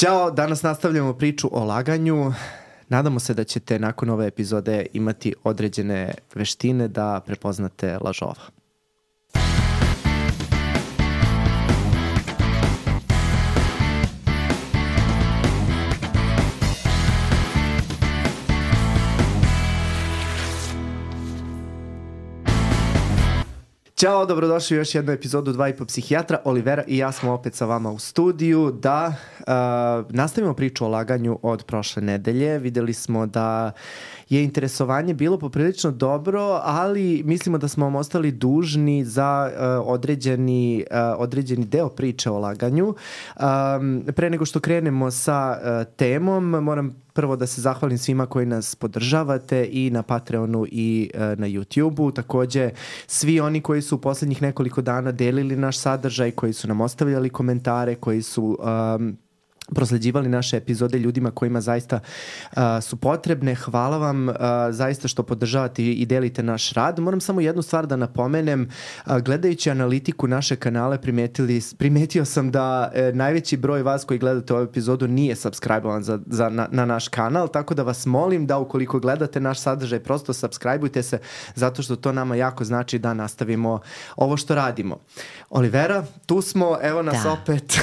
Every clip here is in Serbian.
Ćao, danas nastavljamo priču o laganju. Nadamo se da ćete nakon ove epizode imati određene veštine da prepoznate lažova. Ćao, dobrodošli u još jednu epizodu 2,5 psihijatra. Olivera i ja smo opet sa vama u studiju da nastavimo priču o laganju od prošle nedelje. Videli smo da je interesovanje bilo poprilično dobro, ali mislimo da smo vam ostali dužni za određeni deo priče o laganju. Pre nego što krenemo sa temom, moram prvo da se zahvalim svima koji nas podržavate i na Patreonu i na YouTubeu. Takođe, svi oni koji su u poslednjih nekoliko dana delili naš sadržaj, koji su nam ostavljali komentare, koji su prosleđivali naše epizode ljudima kojima zaista su potrebne. Hvala vam zaista što podržavate i delite naš rad. Moram samo jednu stvar da napomenem. Gledajući analitiku naše kanale, primetio sam da najveći broj vas koji gledate ovu epizodu nije subscribe-ovan na naš kanal, tako da vas molim da ukoliko gledate naš sadržaj, prosto subscribe-ujte se, zato što to nama jako znači da nastavimo ovo što radimo. Olivera, tu smo, evo nas opet.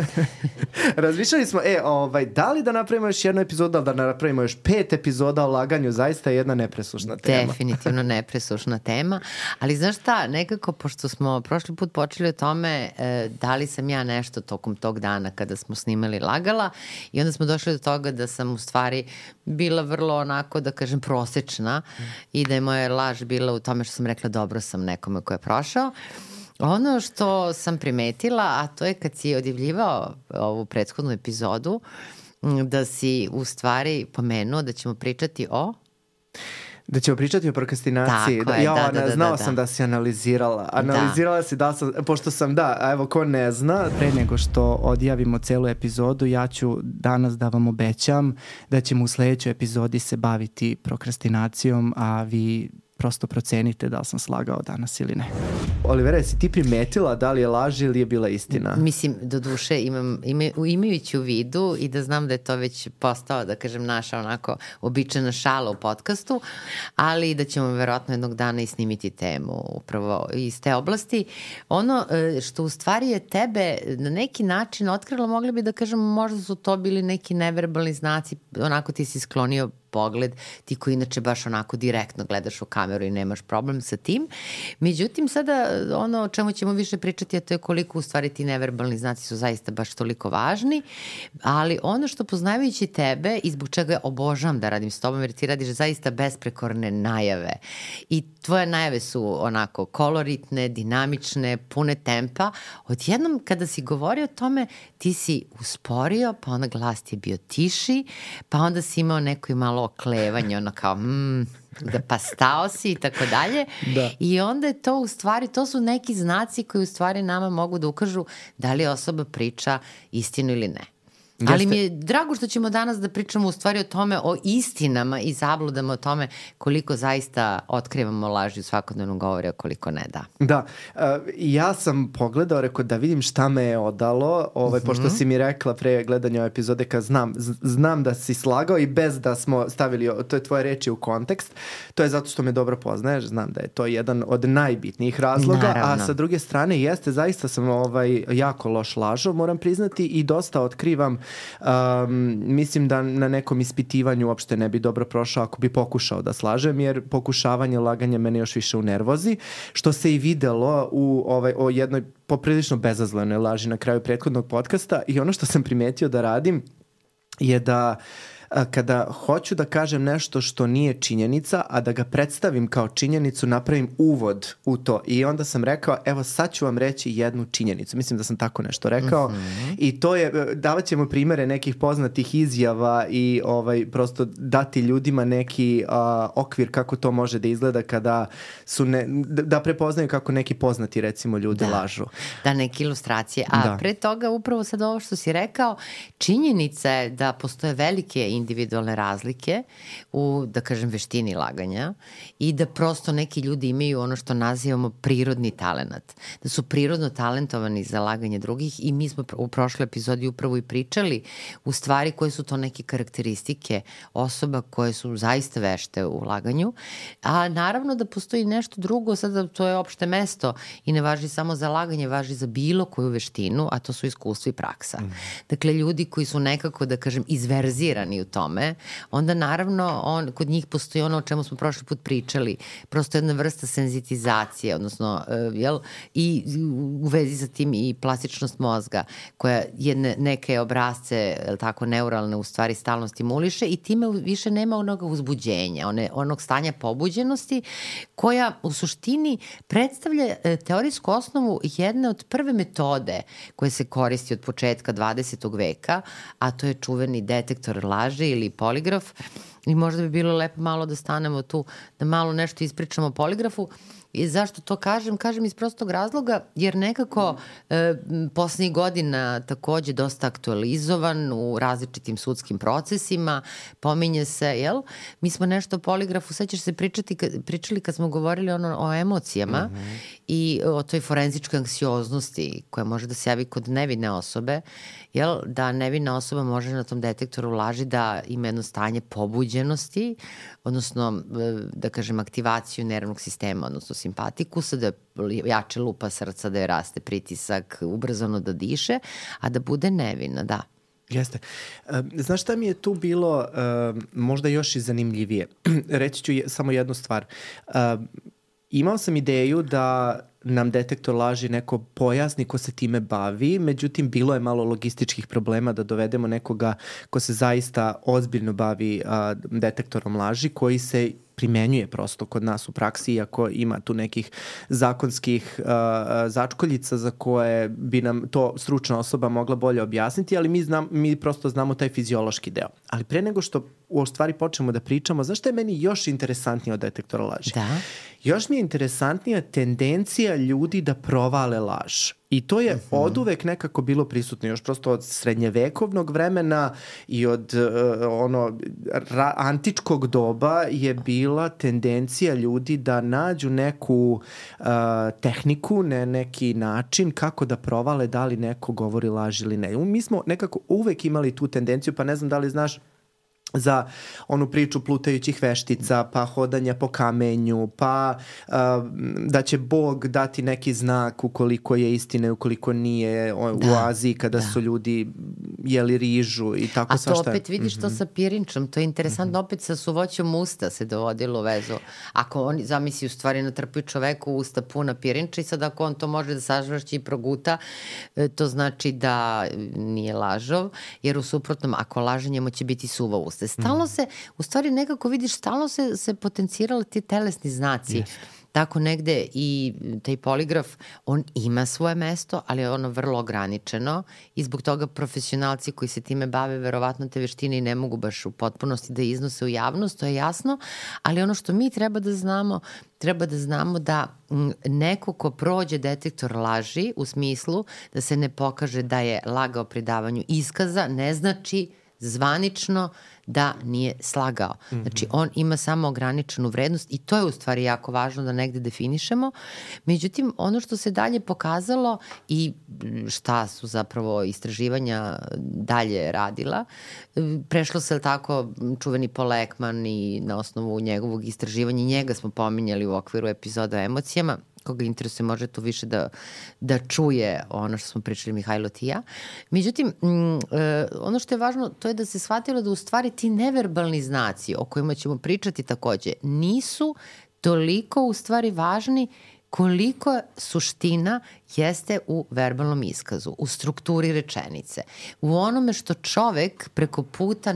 Razmišljali smo, da li da napravimo još jednu epizodu, ali da napravimo još 5 epizoda o laganju, zaista je jedna nepresušna tema. Definitivno nepresušna tema, ali znaš šta, nekako, pošto smo prošli put počeli o tome da li sam ja nešto tokom tog dana kada smo snimali lagala i onda smo došli do toga da sam u stvari bila vrlo onako, da kažem, prosečna i da je moja laž bila u tome što sam rekla dobro sam nekome ko je prošao. Ono što sam primetila, a to je kad si odjavljivao ovu prethodnu epizodu, da si u stvari pomenuo da ćemo pričati o... Da ćemo pričati o prokrastinaciji. Tako je, znao sam da si analizirala. Analizirala si da sam, pošto sam, evo ko ne zna, pre nego što odjavimo celu epizodu, ja ću danas da vam obećam da ćemo u sledećoj epizodi se baviti prokrastinacijom, a vi prosto procenite da li sam slagao danas ili ne. Olivera, jesi ti primetila da li je laž ili je bila istina? Mislim, do duše imajući u vidu i da znam da je to već postao, da kažem, naša onako običajna šala u podcastu, ali da ćemo verovatno jednog dana i snimiti temu upravo iz te oblasti. Ono što u stvari je tebe na neki način otkrilo, mogli bi da kažem, možda su to bili neki neverbalni znaci, onako ti si sklonio pogled, ti koji inače baš onako direktno gledaš u kameru i nemaš problem sa tim. Međutim, sada ono o čemu ćemo više pričati, a to je koliko u stvari ti neverbalni znaci su zaista baš toliko važni, ali ono što poznavajući tebe i zbog čega obožavam da radim s tobom, jer ti radiš zaista besprekorne najave i tvoje najave su onako koloritne, dinamične, pune tempa. Odjednom kada si govorio o tome, ti si usporio, pa onda glas ti je bio tiši, pa onda si imao neko i malo oklevanje, ono kao pa stao si i tako dalje. I onda je to u stvari, to su neki znaci koji u stvari nama mogu da ukažu da li osoba priča istinu ili ne. Ali mi je drago što ćemo danas da pričamo u stvari o tome, o istinama i zabludama o tome koliko zaista otkrivamo laži u svakodnevnom govoru, a koliko ne, Da, ja sam pogledao, rekao da vidim šta me je odalo, pošto si mi rekla pre gledanja ove epizode kad znam da si slagao i bez da smo stavili to je tvoje reči u kontekst, to je zato što me dobro poznaješ, znam da je to jedan od najbitnijih razloga. Naravno. A sa druge strane jeste, zaista sam jako loš lažov, moram priznati, i dosta otkrivam. Mislim da na nekom ispitivanju uopšte ne bi dobro prošao ako bi pokušao da slažem, jer pokušavanje laganja mene još više unervozi, što se i videlo o jednoj poprilično bezazlenoj laži na kraju prethodnog podcasta. I ono što sam primetio da radim je da kada hoću da kažem nešto što nije činjenica, a da ga predstavim kao činjenicu, napravim uvod u to. I onda sam rekao, evo sad ću vam reći jednu činjenicu. Mislim da sam tako nešto rekao. I to je, davat ćemo primere nekih poznatih izjava i prosto dati ljudima neki okvir kako to može da izgleda kada su da prepoznaju kako neki poznati, recimo, ljudi lažu. Da, neke ilustracije. A pre toga, upravo sad ovo što si rekao, činjenica je da postoje velike individualne razlike u, da kažem, veštini laganja i da prosto neki ljudi imaju ono što nazivamo prirodni talenat. Da su prirodno talentovani za laganje drugih i mi smo u prošloj epizodi upravo i pričali u stvari koje su to neke karakteristike osoba koje su zaista vešte u laganju. A naravno da postoji nešto drugo, sada to je opšte mesto i ne važi samo za laganje, važi za bilo koju veštinu, a to su iskustva i praksa. Dakle, ljudi koji su nekako, da kažem, izverzirani u tome, onda naravno kod njih postoji ono o čemu smo prošli put pričali, prosto jedna vrsta senzitizacije, odnosno, i u vezi sa tim i plastičnost mozga, koja neke obrazce, tako, neuralne u stvari stalno stimuliše i time više nema onog uzbuđenja, onog stanja pobuđenosti, koja u suštini predstavlja teorijsku osnovu jedne od prve metode koje se koristi od početka 20. veka, a to je čuveni detektor laži ili poligraf. I možda bi bilo lepo malo da stanemo tu, da malo nešto ispričamo o poligrafu. I zašto to kažem? Kažem iz prostog razloga, jer nekako poslednjih godina takođe dosta aktualizovan u različitim sudskim procesima, pominje se, jel? Mi smo nešto o poligrafu, sećaš se pričali kad smo govorili o emocijama i o toj forenzičkoj anksioznosti koja može da se javi kod nevine osobe, jel? Da nevina osoba može na tom detektoru laži da ima jedno stanje pobuđenosti, odnosno, da kažem, aktivaciju nervnog sistema, odnosno simpatikusa, da jače lupa srca, da je raste pritisak, ubrzano da diše, a da bude nevina, da. Jeste. Znaš šta mi je tu bilo možda još i zanimljivije? Reći ću samo jednu stvar. Imao sam ideju da nam detektor laži neko pojasni ko se time bavi, međutim bilo je malo logističkih problema da dovedemo nekoga ko se zaista ozbiljno bavi detektorom laži, koji se primenjuje prosto kod nas u praksi, iako ima tu nekih zakonskih začkoljica za koje bi nam to stručna osoba mogla bolje objasniti, ali mi prosto znamo taj fiziološki deo. Ali pre nego što u stvari počnemo da pričamo, znaš šta je meni još interesantnije od detektora laži? Da. Još mi je interesantnija tendencija ljudi da provale laž. I to je oduvek nekako bilo prisutno, još prosto od srednjevekovnog vremena i od antičkog doba je bila tendencija ljudi da nađu neku tehniku, neki način kako da provale da li neko govori laž ili ne. Mi smo nekako uvek imali tu tendenciju, pa ne znam da li znaš za onu priču plutajućih veštica, pa hodanja po kamenju, pa da će Bog dati neki znak ukoliko je istina i ukoliko nije u Aziji kada su ljudi jeli rižu i tako svašta. A to opet vidiš to sa pirinčom, to je interesantno, opet sa suvoćom usta se dovodilo u vezu. Ako oni, zamisli, u stvari natrpaju čoveku usta puna pirinča i sad ako on to može da sažvašći i proguta, to znači da nije lažov, jer u suprotnom, ako laže, njemu će biti suva usta. Stalno se, u stvari nekako vidiš, stalno se potencirali ti telesni znaci. Yes. Tako negde i taj poligraf, on ima svoje mesto, ali je ono vrlo ograničeno i zbog toga profesionalci koji se time bave, verovatno te veštine i ne mogu baš u potpunosti da iznose u javnost, to je jasno, ali ono što mi treba da znamo da neko ko prođe detektor laži, u smislu da se ne pokaže da je lagao pri davanju iskaza, ne znači zvanično da nije slagao. Znači, on ima samo ograničenu vrednost i to je u stvari jako važno da negde definišemo. Međutim, ono što se dalje pokazalo i šta su zapravo istraživanja dalje radila, prešlo se tako čuveni Paul Ekman i na osnovu njegovog istraživanja, njega smo pominjali u okviru epizoda o emocijama, koga interesuje može tu više da čuje ono što smo pričali Mihajlo ti i ja. Međutim, ono što je važno to je da se shvatilo da u stvari ti neverbalni znaci o kojima ćemo pričati takođe nisu toliko u stvari važni koliko suština jeste u verbalnom iskazu, u strukturi rečenice, u onome što čovek preko puta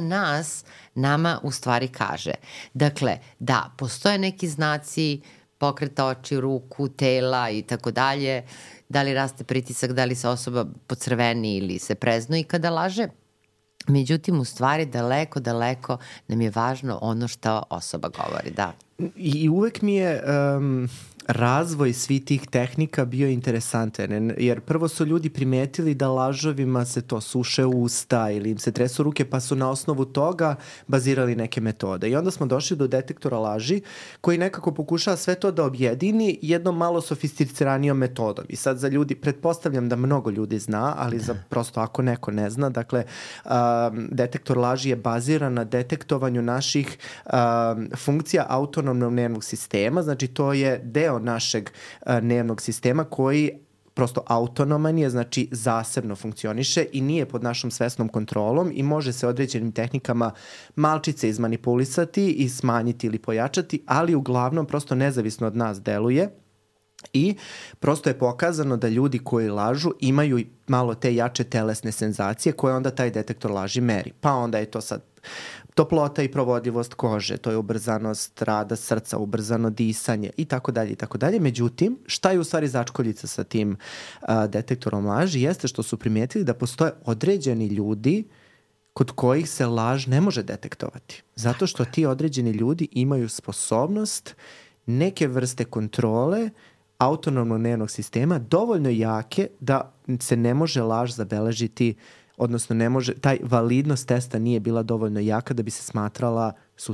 nama u stvari kaže. Dakle, da, postoje neki znaci pokreta oči, ruku, tela i tako dalje, da li raste pritisak, da li se osoba pocrveni ili se preznoji kada laže. Međutim, u stvari daleko nam je važno ono što osoba govori, da. I uvek mi je razvoj svih tih tehnika bio interesantan, jer prvo su ljudi primetili da lažovima se to suše usta ili im se tresu ruke, pa su na osnovu toga bazirali neke metode. I onda smo došli do detektora laži koji nekako pokušava sve to da objedini jednom malo sofisticiranijom metodom. I sad za ljudi, pretpostavljam da mnogo ljudi zna, ali za prosto ako neko ne zna, dakle, detektor laži je baziran na detektovanju naših funkcija autonomnog nervnog sistema, znači to je deo našeg nervnog sistema koji prosto autonoman je, znači zasebno funkcioniše i nije pod našom svesnom kontrolom i može se određenim tehnikama malčice izmanipulisati i smanjiti ili pojačati, ali uglavnom prosto nezavisno od nas deluje. I prosto je pokazano da ljudi koji lažu imaju malo te jače telesne senzacije koje onda taj detektor laži meri. Pa onda je to sad toplota i provodljivost kože, to je ubrzanost rada srca, ubrzano disanje i tako dalje i tako dalje. Međutim, šta je u stvari začkoljica sa tim detektorom laži jeste što su primijetili da postoje određeni ljudi kod kojih se laž ne može detektovati. Zato što ti određeni ljudi imaju sposobnost neke vrste kontrole autonomnog nervnog sistema dovoljno jake da se ne može laž zabeležiti, odnosno ne može, taj validnost testa nije bila dovoljno jaka da bi se smatrala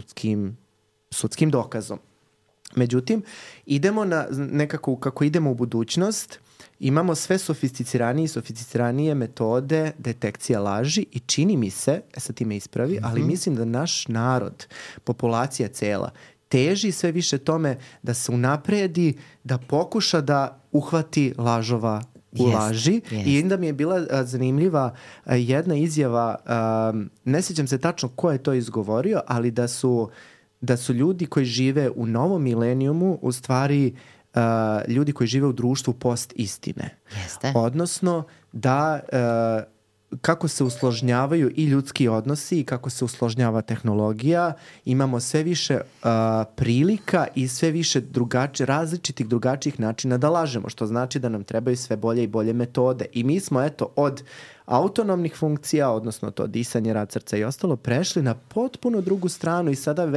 sudskim dokazom. Međutim, idemo na nekako, kako idemo u budućnost, imamo sve sofisticiranije metode detekcija laži i čini mi se, sad ti me ispravi, ali mislim da naš narod, populacija cela, teži sve više tome da se unapredi, da pokuša da uhvati lažova u laži. I onda mi je bila zanimljiva jedna izjava, ne sjećam se tačno ko je to izgovorio, ali da su ljudi koji žive u novom milenijumu u stvari ljudi koji žive u društvu post-istine. Odnosno da kako se usložnjavaju i ljudski odnosi i kako se usložnjava imamo sve više prilika i sve više različitih drugačijih načina da lažemo, što znači da nam trebaju sve bolje i bolje metode. I mi smo od autonomnih funkcija, odnosno to disanje, rad srca i ostalo, prešli na potpuno drugu stranu i sada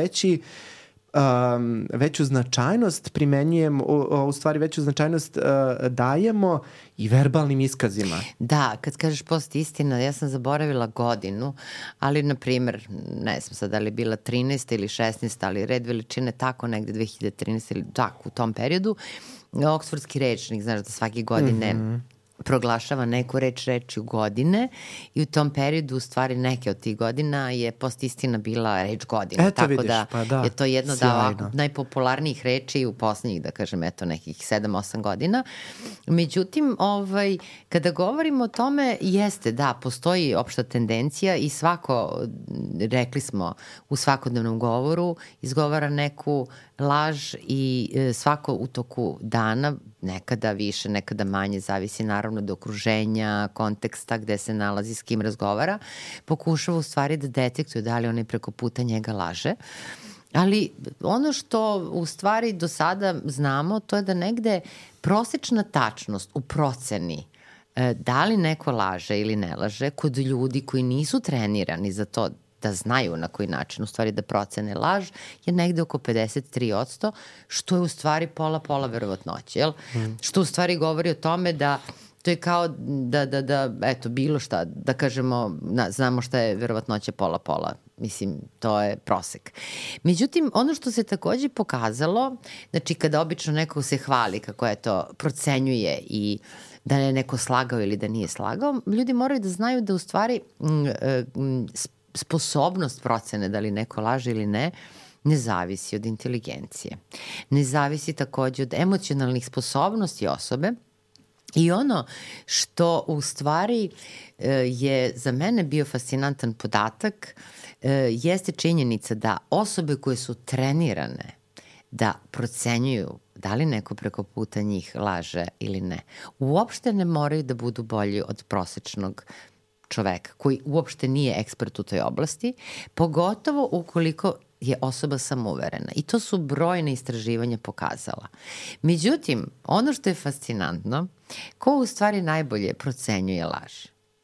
veću značajnost primenjujemo, u stvari veću značajnost dajemo i verbalnim iskazima. Da, kad kažeš post istina, ja sam zaboravila godinu, ali na primjer, ne znam sad da li bila 13. ili 16. ali red veličine tako negde 2013. ili tako u tom periodu, Oksfordski rečnik, znaš da svake godine proglašava neku reč u godine i u tom periodu u stvari neke od tih godina je post-istina bila reč godine. Eto tako vidiš, da je to jedno od najpopularnijih reči u poslednjih, da kažem, nekih 7-8 godina. Međutim, kada govorimo o tome, jeste, da, postoji opšta tendencija i svako, rekli smo, u svakodnevnom govoru izgovara neku laž i svako u toku dana, nekada više, nekada manje, zavisi naravno od okruženja, konteksta gde se nalazi, s kim razgovara, pokušava u stvari da detektuje da li onaj preko puta njega laže. Ali ono što u stvari do sada znamo, to je da negde prosečna tačnost u proceni da li neko laže ili ne laže kod ljudi koji nisu trenirani za to da znaju na koji način u stvari da procene laž, je negde oko 53%, što je u stvari pola verovatnoće, jel? Što u stvari govori o tome da to je kao da eto, bilo šta, da kažemo, znamo šta je verovatnoće pola. Mislim, to je prosek. Međutim, ono što se takođe pokazalo, znači kada obično neko se hvali kako je to procenjuje i da je neko slagao ili da nije slagao, ljudi moraju da znaju da u stvari sposobnost procene da li neko laže ili ne zavisi od inteligencije. Ne zavisi takođe od emocionalnih sposobnosti osobe i ono što u stvari je za mene bio fascinantan podatak jeste činjenica da osobe koje su trenirane da procenjuju da li neko preko puta njih laže ili ne, uopšte ne moraju da budu bolji od prosečnog čoveka koji uopšte nije ekspert u toj oblasti, pogotovo ukoliko je osoba samouverena. I to su brojne istraživanja pokazala. Međutim, ono što je fascinantno, ko u stvari najbolje procenjuje laž?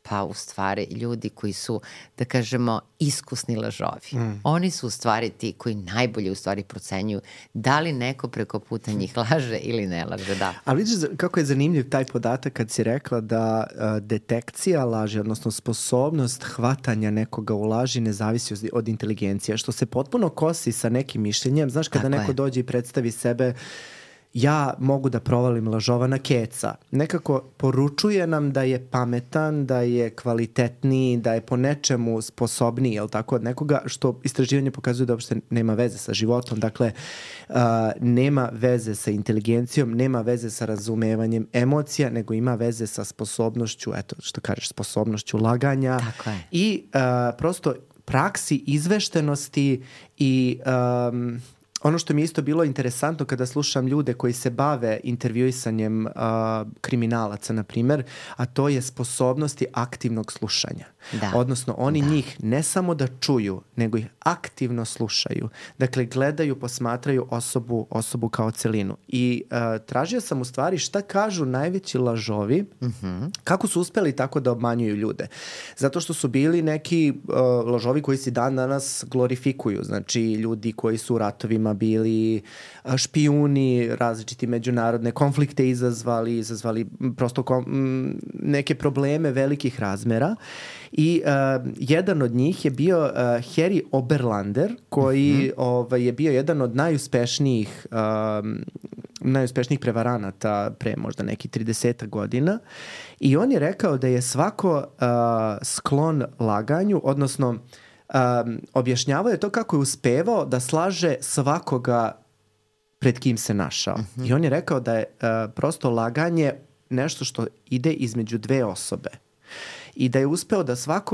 Pa u stvari ljudi koji su, da kažemo, iskusni lažovi. Oni su u stvari ti koji najbolje u stvari procenjuju da li neko preko puta njih laže ili ne laže, da. Ali vidiš kako je zanimljiv taj podatak kad si rekla da detekcija laži, odnosno sposobnost hvatanja nekoga u laži ne zavisi od inteligencije, što se potpuno kosi sa nekim mišljenjem. Znaš, kada neko dođe i predstavi sebe, ja mogu da provalim lažovana keca. Nekako poručuje nam da je pametan, da je kvalitetniji, da je po nečemu sposobniji, jel tako, od nekoga, što istraživanje pokazuje da uopšte nema veze sa životom. Dakle, nema veze sa inteligencijom, nema veze sa razumevanjem emocija, nego ima veze sa sposobnošću, eto što kažeš, sposobnošću laganja i prosto praksi izveštenosti i ono što mi je isto bilo interesantno kada slušam ljude koji se bave intervjuisanjem kriminalaca, na primjer, a to je sposobnosti aktivnog slušanja. Odnosno, oni njih ne samo da čuju, nego ih aktivno slušaju. Dakle, gledaju, posmatraju osobu kao celinu. I tražio sam u stvari šta kažu najveći lažovi, kako su uspeli tako da obmanjuju ljude. Zato što su bili neki lažovi koji se dan danas glorifikuju. Znači, ljudi koji su u ratovima bili špijuni, različiti međunarodne konflikte izazvali prosto neke probleme velikih razmera. I jedan od njih je bio Harry Oberlander, koji je bio jedan od najuspešnijih prevaranata pre možda nekih 30 godina. I on je rekao da je svako sklon laganju, odnosno objašnjavao je to kako je uspevao da slaže svakoga pred kim se našao. I on je rekao da je prosto laganje nešto što ide između dve osobe. I da je uspeo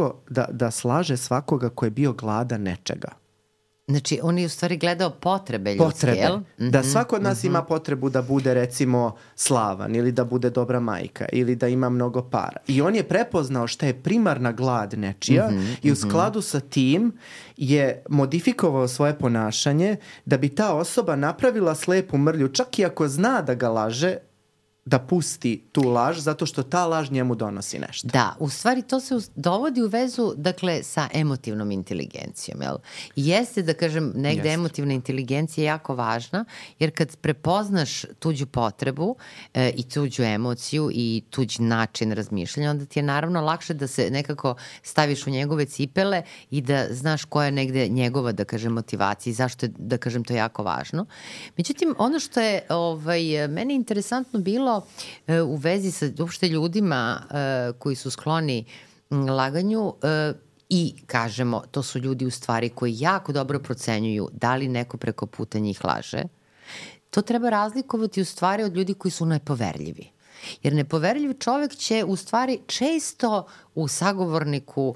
da slaže svakoga ko je bio gladan nečega. Znači, on je u stvari gledao potrebe ljudske, jel? Da svako od nas ima potrebu da bude, recimo, slavan ili da bude dobra majka ili da ima mnogo para. I on je prepoznao šta je primarna glad nečija i u skladu sa tim je modifikovao svoje ponašanje da bi ta osoba napravila slepu mrlju, čak i ako zna da ga laže, da pusti tu laž, zato što ta laž njemu donosi nešto. Da, u stvari to se dovodi u vezu, dakle, sa emotivnom inteligencijom, jel? Jeste, da kažem, negde emotivna inteligencija je jako važna, jer kad prepoznaš tuđu potrebu i tuđu emociju i tuđi način razmišljanja, onda ti je naravno lakše da se nekako staviš u njegove cipele i da znaš koja je negde njegova, da kažem, motivacija i zašto je, da kažem, to jako važno. Međutim, ono što je meni interesantno bilo u vezi sa uopšte ljudima koji su skloni laganju i kažemo, to su ljudi u stvari koji jako dobro procenjuju da li neko preko puta njih laže, to treba razlikovati u stvari od ljudi koji su nepoverljivi. Jer nepoverljiv čovek će u stvari često u sagovorniku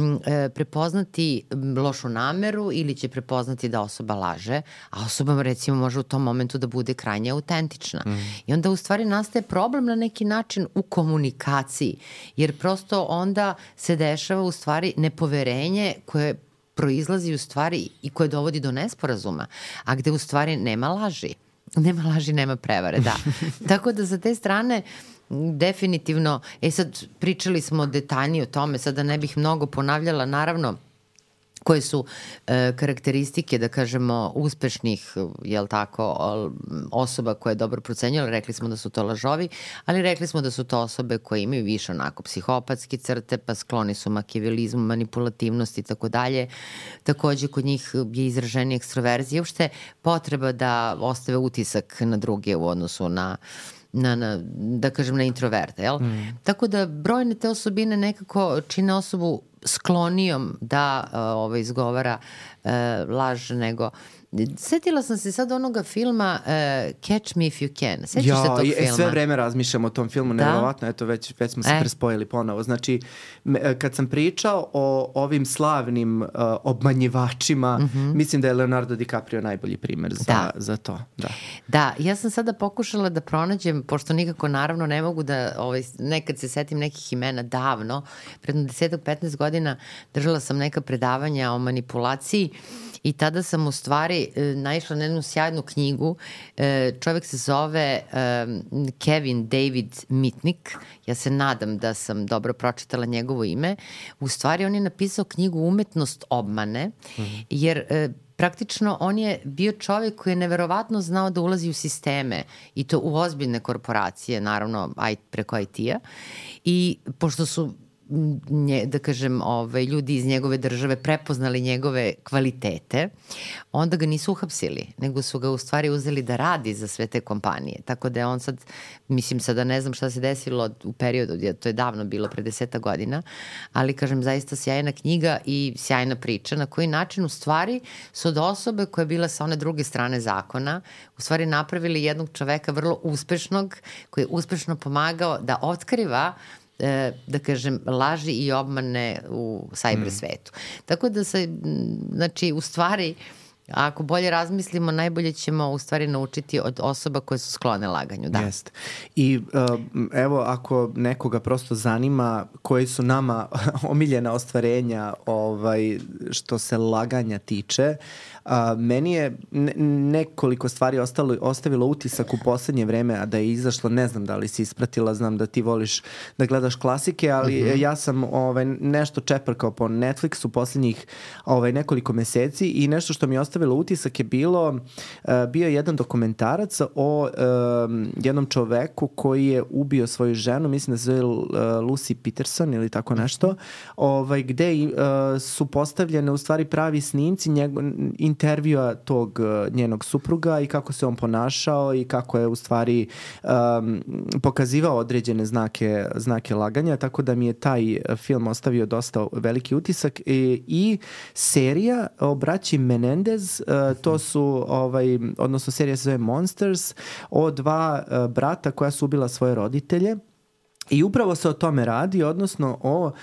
prepoznati lošu nameru ili će prepoznati da osoba laže, a osoba recimo može u tom momentu da bude krajnje autentična. I onda u stvari nastaje problem na neki način u komunikaciji, jer prosto onda se dešava u stvari nepoverenje koje proizlazi u stvari i koje dovodi do nesporazuma, a gde u stvari nema laži. Nema laži, nema prevare, da. Tako da sa te strane definitivno, sad pričali smo detaljnije o tome, sada ne bih mnogo ponavljala, naravno, koje su karakteristike, da kažemo, uspešnih, jel tako, osoba koje dobro procenjala. Rekli smo da su to lažovi, ali rekli smo da su to osobe koje imaju više onako psihopatske crte, pa skloni su makijavelizmu, manipulativnosti i tako dalje. Takođe, kod njih je izraženije ekstroverzije, uopšte potreba da ostave utisak na druge u odnosu na da kažem, na introverte, jel? Tako da brojne te osobine nekako čine osobu sklonijom da izgovara laž nego... Setila sam se sad onoga filma Catch Me If You Can. Sećaš se tog filma? Sve vreme razmišljam o tom filmu, nevjerovatno, eto već smo se prespojili ponovo. Znači, kad sam pričao o ovim slavnim obmanjivačima, mislim da je Leonardo DiCaprio najbolji primer za to. Da, ja sam sada pokušala da pronađem, pošto nikako naravno ne mogu da, nekad se setim nekih imena davno, predno 10-15 godina držala sam neka predavanja o manipulaciji i tada sam u stvari naišla na jednu sjajnu knjigu. Čovjek se zove Kevin David Mitnick. Ja se nadam da sam dobro pročitala njegovo ime. U stvari on je napisao knjigu Umetnost obmane, jer praktično on je bio čovjek koji je neverovatno znao da ulazi u sisteme i to u ozbiljne korporacije, naravno preko IT-a, i pošto su da kažem, ljudi iz njegove države prepoznali njegove kvalitete, onda ga nisu uhapsili, nego su ga u stvari uzeli da radi za sve te kompanije. Tako da je on sad, mislim sada ne znam šta se desilo u periodu, to je davno bilo, pre 10 godina, ali kažem, zaista sjajna knjiga i sjajna priča na koji način u stvari su od osobe koja je bila sa one druge strane zakona u stvari napravili jednog čoveka vrlo uspešnog, koji je uspešno pomagao da otkriva da kažem, laži i obmane u cyber svetu. Tako da se, znači, u stvari, ako bolje razmislimo, najbolje ćemo u stvari naučiti od osoba koje su sklone laganju. Da. Jest. I evo, ako nekoga prosto zanima koji su nama omiljena ostvarenja što se laganja tiče, meni je nekoliko stvari ostavilo utisak u poslednje vreme, a da je izašlo, ne znam da li si ispratila, znam da ti voliš da gledaš klasike, ali ja sam nešto čeprkao po Netflixu poslednjih nekoliko meseci i nešto što mi je ostavilo utisak je bio jedan dokumentarac o jednom čoveku koji je ubio svoju ženu, mislim da se zove Lucy Peterson ili tako nešto, gde su postavljene u stvari pravi snimci intervjua tog njenog supruga i kako se on ponašao i kako je u stvari pokazivao određene znake laganja, tako da mi je taj film ostavio dosta veliki utisak i serija o braći Menendez, to su odnosno serija se zove Monsters, o dva brata koja su ubila svoje roditelje. I upravo se o tome radi, odnosno o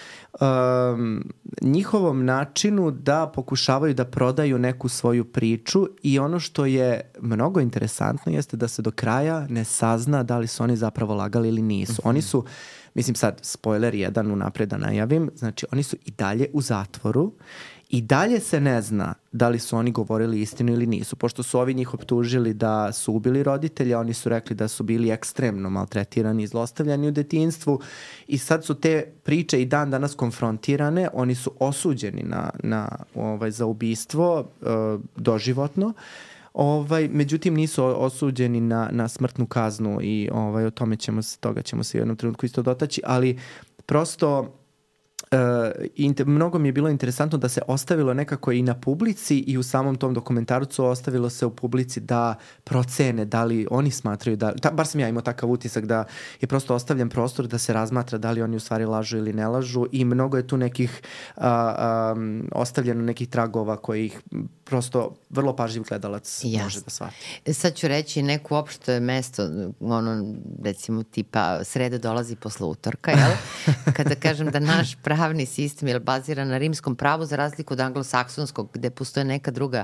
njihovom načinu da pokušavaju da prodaju neku svoju priču i ono što je mnogo interesantno jeste da se do kraja ne sazna da li su oni zapravo lagali ili nisu. Oni su, mislim sad, spoiler jedan unapred da najavim, znači oni su i dalje u zatvoru i dalje se ne zna da li su oni govorili istinu ili nisu. Pošto su ovi njih optužili da su ubili roditelja, oni su rekli da su bili ekstremno maltretirani i zlostavljani u detinjstvu i sad su te priče i dan danas konfrontirane, oni su osuđeni za ubistvo doživotno. Međutim nisu osuđeni na smrtnu kaznu i o tome toga ćemo se u jednom trenutku isto dotaći, ali prosto mnogo mi je bilo interesantno da se ostavilo nekako i na publici i u samom tom dokumentarcu ostavilo se u publici da procene da li oni smatraju bar sam ja imao takav utisak da je prosto ostavljen prostor da se razmatra da li oni u stvari lažu ili ne lažu i mnogo je tu nekih ostavljeno nekih tragova kojih prosto vrlo pažljiv gledalac može da shvati. Sad ću reći neku opšte mesto, recimo tipa sreda dolazi posle utorka, jel? Kada kažem da naš pravni sistem je baziran na rimskom pravu za razliku od anglosaksonskog gde postoje neka druga,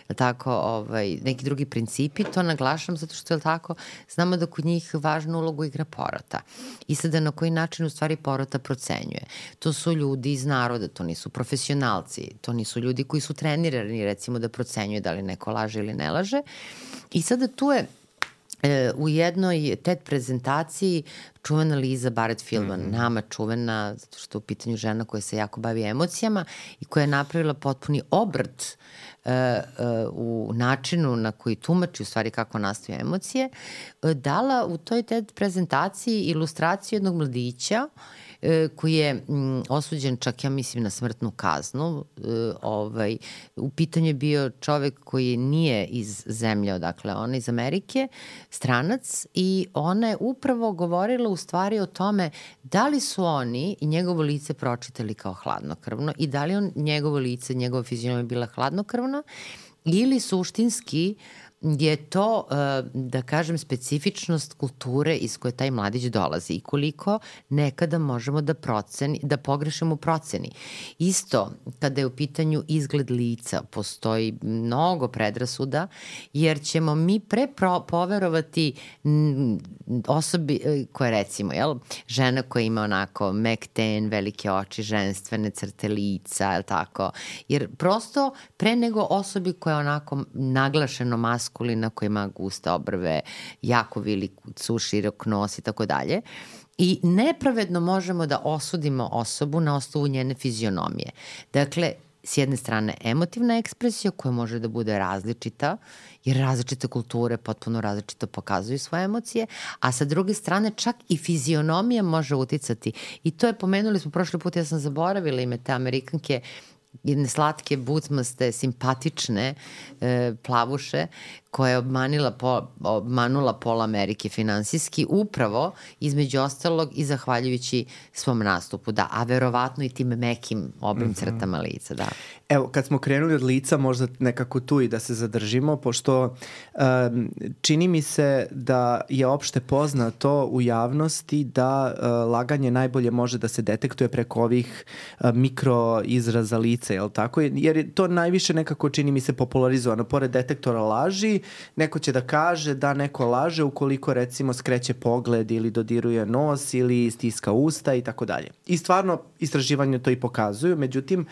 neki drugi principi, to naglašam zato što je tako, znamo da kod njih važnu ulogu igra porota. I sada na koji način u stvari porota procenjuje. To su ljudi iz naroda, to nisu profesionalci, to nisu ljudi koji su trenirani recimo da procenjuje da li neko laže ili ne laže. I sada tu je u jednoj TED prezentaciji čuvena Liza Barrett Feldman, nama čuvena, zato što je u pitanju žena koja se jako bavi emocijama i koja je napravila potpuni obrt u načinu na koji tumači u stvari kako nastaju emocije, dala u toj TED prezentaciji ilustraciju jednog mladića koji je osuđen čak, ja mislim, na smrtnu kaznu. U pitanju je bio čovek koji nije iz zemlje, odakle ona, iz Amerike, stranac, i ona je upravo govorila u stvari o tome da li su oni i njegovo lice pročitali kao hladnokrvno i da li njegovo lice, njegova fizionomija bila hladnokrvna ili suštinski je to, da kažem, specifičnost kulture iz koje taj mladić dolazi i koliko nekada možemo da pogrešimo u proceni. Isto, kada je u pitanju izgled lica, postoji mnogo predrasuda, jer ćemo mi poverovati osobi koja recimo, žena koja ima onako mekten, velike oči, ženstvene crte lica, jer prosto pre nego osobi koja je onako naglašeno maskulina, koja ima guste obrve, jako vilicu, širok nos i tako dalje. I nepravedno možemo da osudimo osobu na osnovu njene fizionomije. Dakle, s jedne strane emotivna ekspresija koja može da bude različita, jer različite kulture potpuno različito pokazuju svoje emocije, a sa druge strane čak i fizionomija može uticati. I to je, pomenuli smo prošli put, ja sam zaboravila ime te Amerikanke, jedne slatke, bucmaste, simpatične plavuše koja je obmanula pola Amerike finansijski, upravo između ostalog i zahvaljujući svom nastupu, da, a verovatno i tim mekim obim crtama lica, da. Evo, kad smo krenuli od lica, možda nekako tu i da se zadržimo, pošto čini mi se da je opšte poznato u javnosti da laganje najbolje može da se detektuje preko ovih mikro izraza lica, jel tako? Jer je to najviše nekako, čini mi se, popularizovano. Pored detektora laži, neko će da kaže da neko laže ukoliko recimo skreće pogled ili dodiruje nos ili stiska usta i tako dalje. I stvarno istraživanje to i pokazuju, međutim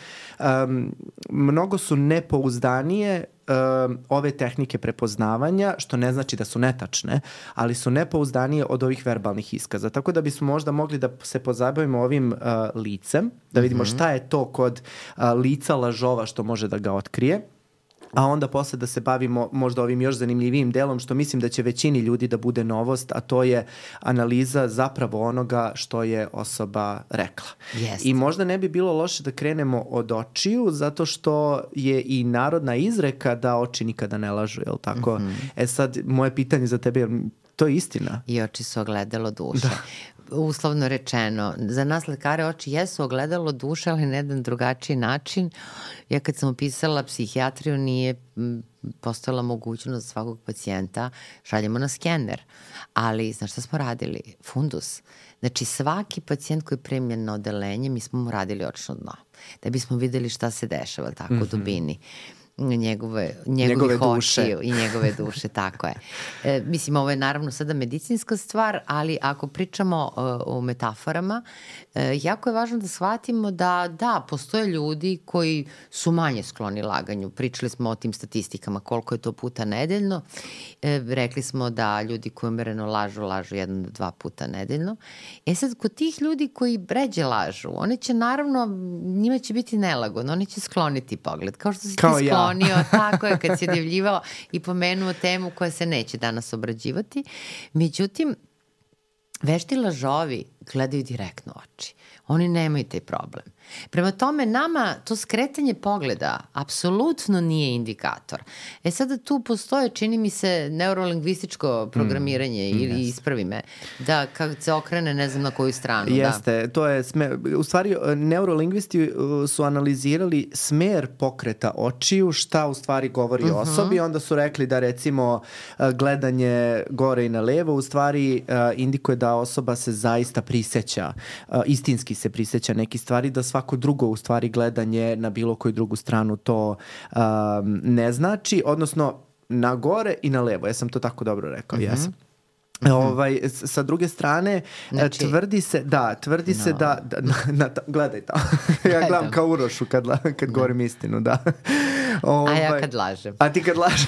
mnogo su nepouzdanije ove tehnike prepoznavanja, što ne znači da su netačne, ali su nepouzdanije od ovih verbalnih iskaza. Tako da bismo možda mogli da se pozabavimo ovim licem, da vidimo šta je to kod lica lažova što može da ga otkrije, a onda posle da se bavimo možda ovim još zanimljivijim delom, što mislim da će većini ljudi da bude novost, a to je analiza zapravo onoga što je osoba rekla. Yes. I možda ne bi bilo loše da krenemo od očiju, zato što je i narodna izreka da oči nikada ne lažu, jel tako? E sad, moje pitanje za tebe, to je istina? I oči su ogledalo duše. Da. Uslovno rečeno, za nas lekare oči jesu ogledalo duše, ali na jedan drugačiji način. Ja kad sam upisala psihijatriju nije postojala mogućnost za svakog pacijenta, šaljemo na skener. Ali, znaš šta smo radili? Fundus. Znači, svaki pacijent koji je primljen na odelenje, mi smo mu radili očno dno. Da bismo videli šta se dešava, tako, u dubini. Njegovih očiju i njegove duše, tako je. Mislim, ovo je naravno sada medicinska stvar, ali ako pričamo o metaforama, jako je važno da shvatimo da, postoje ljudi koji su manje skloni laganju. Pričali smo o tim statistikama, koliko je to puta nedeljno. Rekli smo da ljudi koji umereno lažu 1 do 2 puta nedeljno. Sad, kod tih ljudi koji ređe lažu, oni će naravno, njima će biti nelagodno, oni će skloniti pogled, kao što si ti sklonio. Tako je, kad si odjavljivao i pomenuo temu koja se neće danas obrađivati. Međutim, vešti lažovi gledaju direktno u oči. Oni nemaju taj problem. Prema tome, nama to skretanje pogleda apsolutno nije indikator. Sada tu postoje, čini mi se, neurolingvističko programiranje ili ispravi me, da kad se okrene ne znam na koju stranu. Jeste, to je u stvari neurolingvisti su analizirali smer pokreta očiju, šta u stvari govori osobi, onda su rekli da recimo gledanje gore i na levo u stvari indikuje da osoba se zaista priseća, istinski se priseća neki stvari, da svako drugo u stvari gledanje na bilo koju drugu stranu to ne znači, odnosno na gore i na levo. Ja sam to tako dobro rekao, jesam. Sa druge strane, znači, tvrdi se da gledaj tamo. Ja gledam kao Urošu kad govorim istinu, da. A ja kad lažem. A ti kad lažem.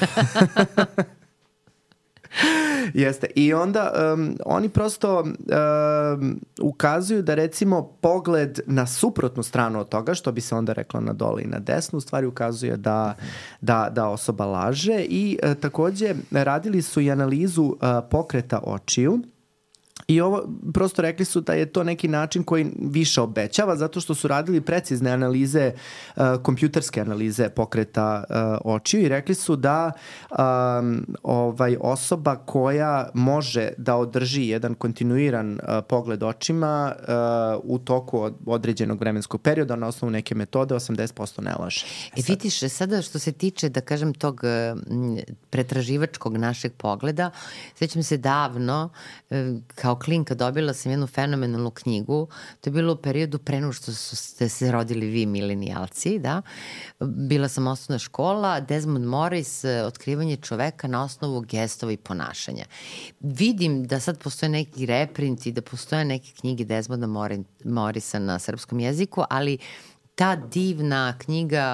Jeste. I onda oni prosto ukazuju da recimo pogled na suprotnu stranu od toga, što bi se onda reklo na dole i na desnu, u stvari ukazuje da osoba laže. I takođe radili su i analizu pokreta očiju I ovo, prosto rekli su da je to neki način koji više obećava, zato što su radili precizne analize, kompjuterske analize pokreta očiju i rekli su da osoba koja može da održi jedan kontinuiran pogled očima u toku određenog vremenskog perioda na osnovu neke metode 80% ne laže. Vidiš, sada što se tiče, da kažem, tog pretraživačkog našeg pogleda, sećam se davno, kao klinka dobila sam jednu fenomenalnu knjigu, to je bilo u periodu pre nego što ste se rodili vi milenijalci, da. Bila sam osnovna škola, Desmond Morris, Otkrivanje čoveka na osnovu gestova i ponašanja. Vidim da sad postoje neki reprint i da postoje neke knjige Desmonda Morrisa na srpskom jeziku, ali ta divna knjiga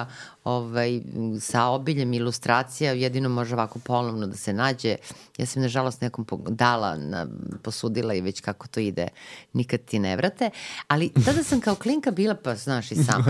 sa obiljem ilustracija jedino može ovako polovno da se nađe. Ja sam nažalost nekom posudila i već kako to ide, nikad ti ne vrate. Ali tada sam kao klinka bila, pa znaš i sam,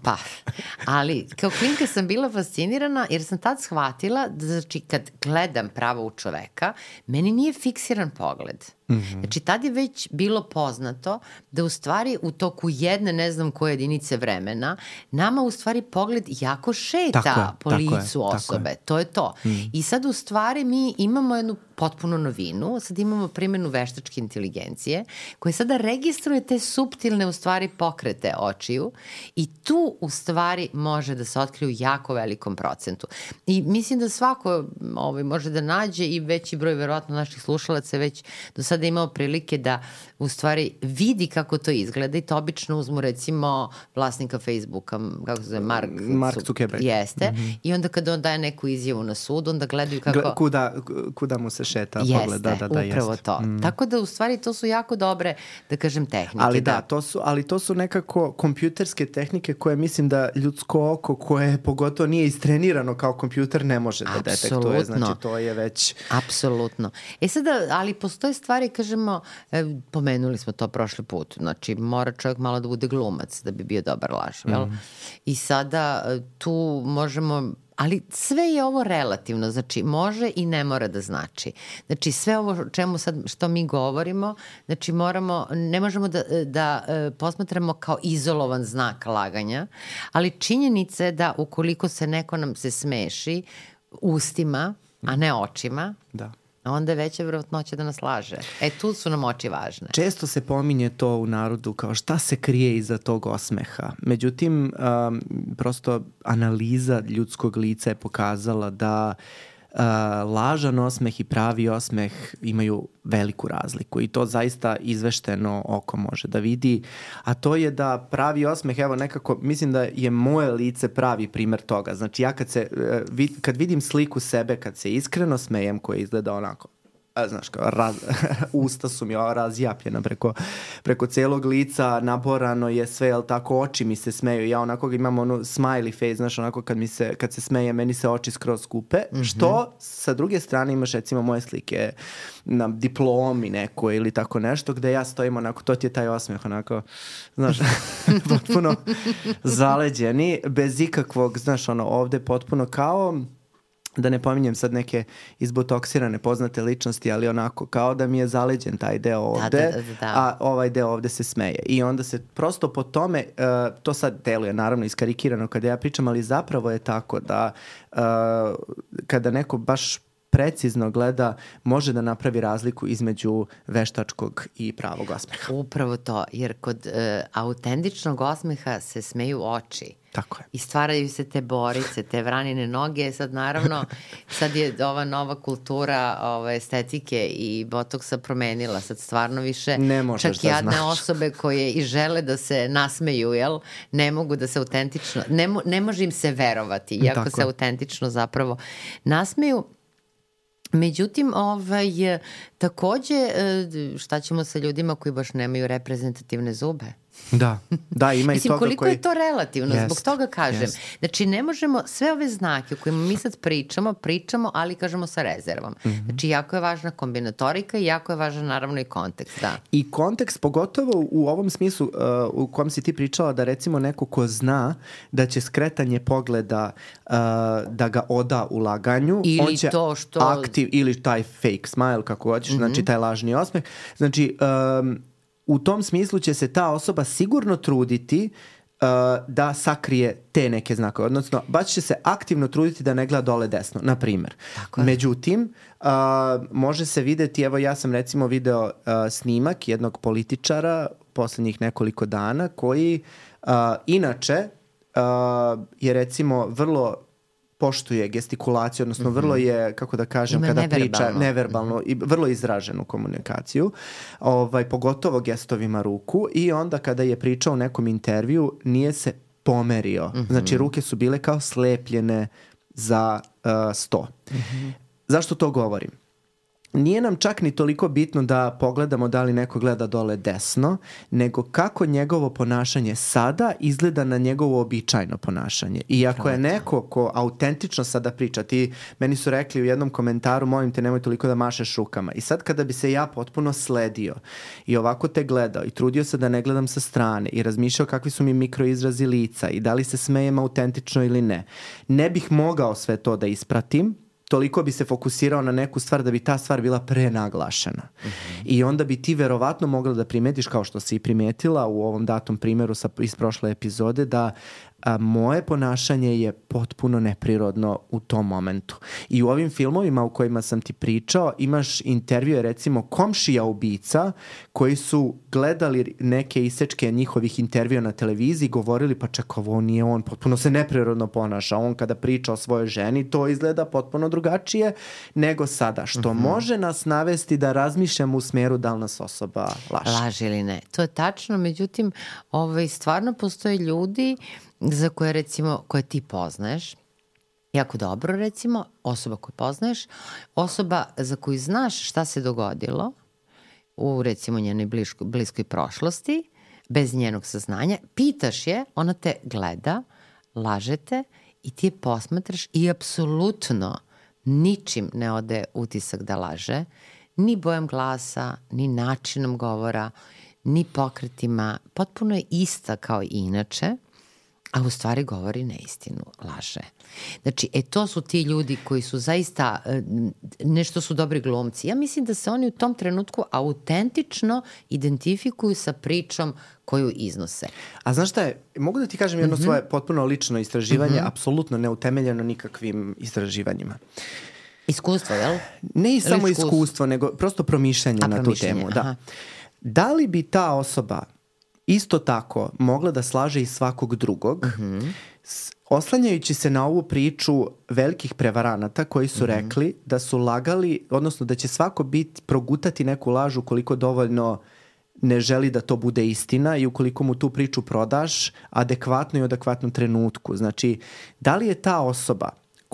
ali kao klinka sam bila fascinirana jer sam tad shvatila da, znači, kad gledam pravo u čoveka, meni nije fiksiran pogled. Znači, tad je već bilo poznato da u stvari u toku jedne, ne znam koje jedinice vremena, nama u stvari pogled jako šeta po licu osobe. To je to. I sad u stvari mi imamo jednu potpuno novinu, sad imamo primjenu veštačke inteligencije koja sada registruje te suptilne u stvari pokrete očiju i tu u stvari može da se otkrije u jako velikom procentu. I mislim da svako može da nađe i veći broj verovatno naših slušalaca već do sada imao prilike da u stvari vidi kako to izgleda i to obično uzmu recimo vlasnika Facebooka, kako se zove, Mark Zuckerberg. Jeste. I onda kada on daje neku izjavu na sud, onda gledaju kako... Kuda mu se šeta pogled. Jeste, upravo to. Tako da u stvari to su jako dobre, da kažem, tehnike. Ali to su nekako kompjuterske tehnike koje mislim da ljudsko oko koje pogotovo nije istrenirano kao kompjuter ne može da detektuje. Znači to je već... Apsolutno. Sada, ali postoje stvari, kažemo, pomenuli smo to prošli put, znači mora čovjek malo da bude glumac da bi bio dobar laž, jel? I sada tu možemo... Ali sve je ovo relativno, znači može i ne mora da znači. Znači sve ovo čemu sad, što mi govorimo, znači ne možemo da posmatramo kao izolovan znak laganja, ali činjenica je da ukoliko se neko nam se smeši ustima, a ne očima, onda je veća vjerojatnoća da nas laže. Tu su nam oči važne. Često se pominje to u narodu kao šta se krije iza tog osmeha. Međutim, prosto analiza ljudskog lica je pokazala da lažan osmeh i pravi osmeh imaju veliku razliku i to zaista izvešteno oko može da vidi, a to je da pravi osmeh, evo nekako, mislim da je moje lice pravi primer toga. Znači ja kad vidim sliku sebe, kad se iskreno smejem, koja izgleda onako, znaš, usta su mi razjapljena preko celog lica, naborano je sve, jel tako, oči mi se smeju, ja onako imam onu smiley face, znaš, onako kad se smeje, meni se oči skroz skupe, što sa druge strane imaš recimo moje slike na diplomi neko ili tako nešto, gde ja stojim onako, to ti je taj osmeh, onako, znaš, potpuno zaleđeni, bez ikakvog, znaš, ovde potpuno kao... Da ne pominjem sad neke izbotoksirane poznate ličnosti, ali onako kao da mi je zaleđen taj deo ovde, a ovaj deo ovde se smeje. I onda se prosto po tome, to sad deluje naravno iskarikirano kada ja pričam, ali zapravo je tako da kada neko baš precizno gleda, može da napravi razliku između veštačkog i pravog osmeha. Upravo to, jer kod autentičnog osmeha se smeju oči. Tako je. I stvaraju se te borice, te vranine noge. Sad naravno, sad je ova nova kultura estetike i botoksa promenila. Sad stvarno više čak jadne osobe koje i žele da se nasmeju, jel? Ne mogu da se autentično, ne može im se verovati, iako se autentično zapravo nasmeju. Međutim, takođe, šta ćemo sa ljudima koji baš nemaju reprezentativne zube? Da, ima i toga koji... koliko je to relativno, zbog toga kažem. Znači, ne možemo sve ove znake o kojima mi sad pričamo, ali kažemo sa rezervom. Znači, jako je važna kombinatorika i jako je važan naravno i kontekst, da. I kontekst, pogotovo u ovom smislu u kom si ti pričala, da recimo neko ko zna da će skretanje pogleda da ga oda u laganju, ili on će to što... ili taj fake smile, kako hoćeš, znači taj lažni osmeh. Znači, u tom smislu će se ta osoba sigurno truditi da sakrije te neke znakove. Odnosno, baš će se aktivno truditi da ne gleda dole desno, na primjer. Međutim, može se videti, evo ja sam recimo video snimak jednog političara poslednjih nekoliko dana koji inače je recimo vrlo poštuje gestikulaciju, odnosno vrlo je, kako da kažem, kada priča neverbalno i vrlo izraženu komunikaciju, pogotovo gestovima ruku, i onda kada je pričao u nekom intervju nije se pomerio. Znači ruke su bile kao slepljene za sto. Zašto to govorim? Nije nam čak ni toliko bitno da pogledamo da li neko gleda dole desno, nego kako njegovo ponašanje sada izgleda na njegovo običajno ponašanje. I ako je neko ko autentično sada priča, meni su rekli u jednom komentaru, molim te nemoj toliko da mašeš rukama. I sad kada bi se ja potpuno sledio i ovako te gledao i trudio se da ne gledam sa strane i razmišljao kakvi su mi mikroizrazi lica i da li se smejem autentično ili ne, ne bih mogao sve to da ispratim, toliko bi se fokusirao na neku stvar da bi ta stvar bila prenaglašena. I onda bi ti verovatno mogla da primetiš, kao što si i primetila u ovom datom primjeru iz prošle epizode, da moje ponašanje je potpuno neprirodno u tom momentu. I u ovim filmovima u kojima sam ti pričao imaš intervjue recimo komšija ubica koji su gledali neke isečke njihovih intervjua na televiziji, govorili pa čak ovo nije on, potpuno se neprirodno ponaša. On kada priča o svojoj ženi to izgleda potpuno drugačije nego sada, što može nas navesti da razmišljamo u smeru da li nas osoba laže. Laže ili ne. To je tačno, međutim stvarno postoje ljudi za koje recimo, koje ti poznaješ jako dobro, recimo, osoba koju poznaješ, osoba za koju znaš šta se dogodilo u recimo njenoj bliskoj prošlosti, bez njenog saznanja, pitaš je, ona te gleda, lažete i ti je posmatraš i apsolutno ničim ne ode utisak da laže, ni bojom glasa, ni načinom govora, ni pokretima, potpuno je ista kao i inače, a u stvari govori neistinu, laže. Znači, to su ti ljudi koji su zaista, nešto su dobri glumci. Ja mislim da se oni u tom trenutku autentično identifikuju sa pričom koju iznose. A znaš šta je, mogu da ti kažem jedno svoje potpuno lično istraživanje, apsolutno neutemeljeno nikakvim istraživanjima. Iskustvo, jel? Ne i samo iskustvo, nego prosto promišljanje na tu temu. Da. Da li bi ta osoba isto tako mogla da slaže i svakog drugog, oslanjajući se na ovu priču velikih prevaranata koji su rekli da su lagali, odnosno da će svako progutati neku lažu koliko dovoljno ne želi da to bude istina i ukoliko mu tu priču prodaš adekvatno i u adekvatnom trenutku. Znači, da li je ta osoba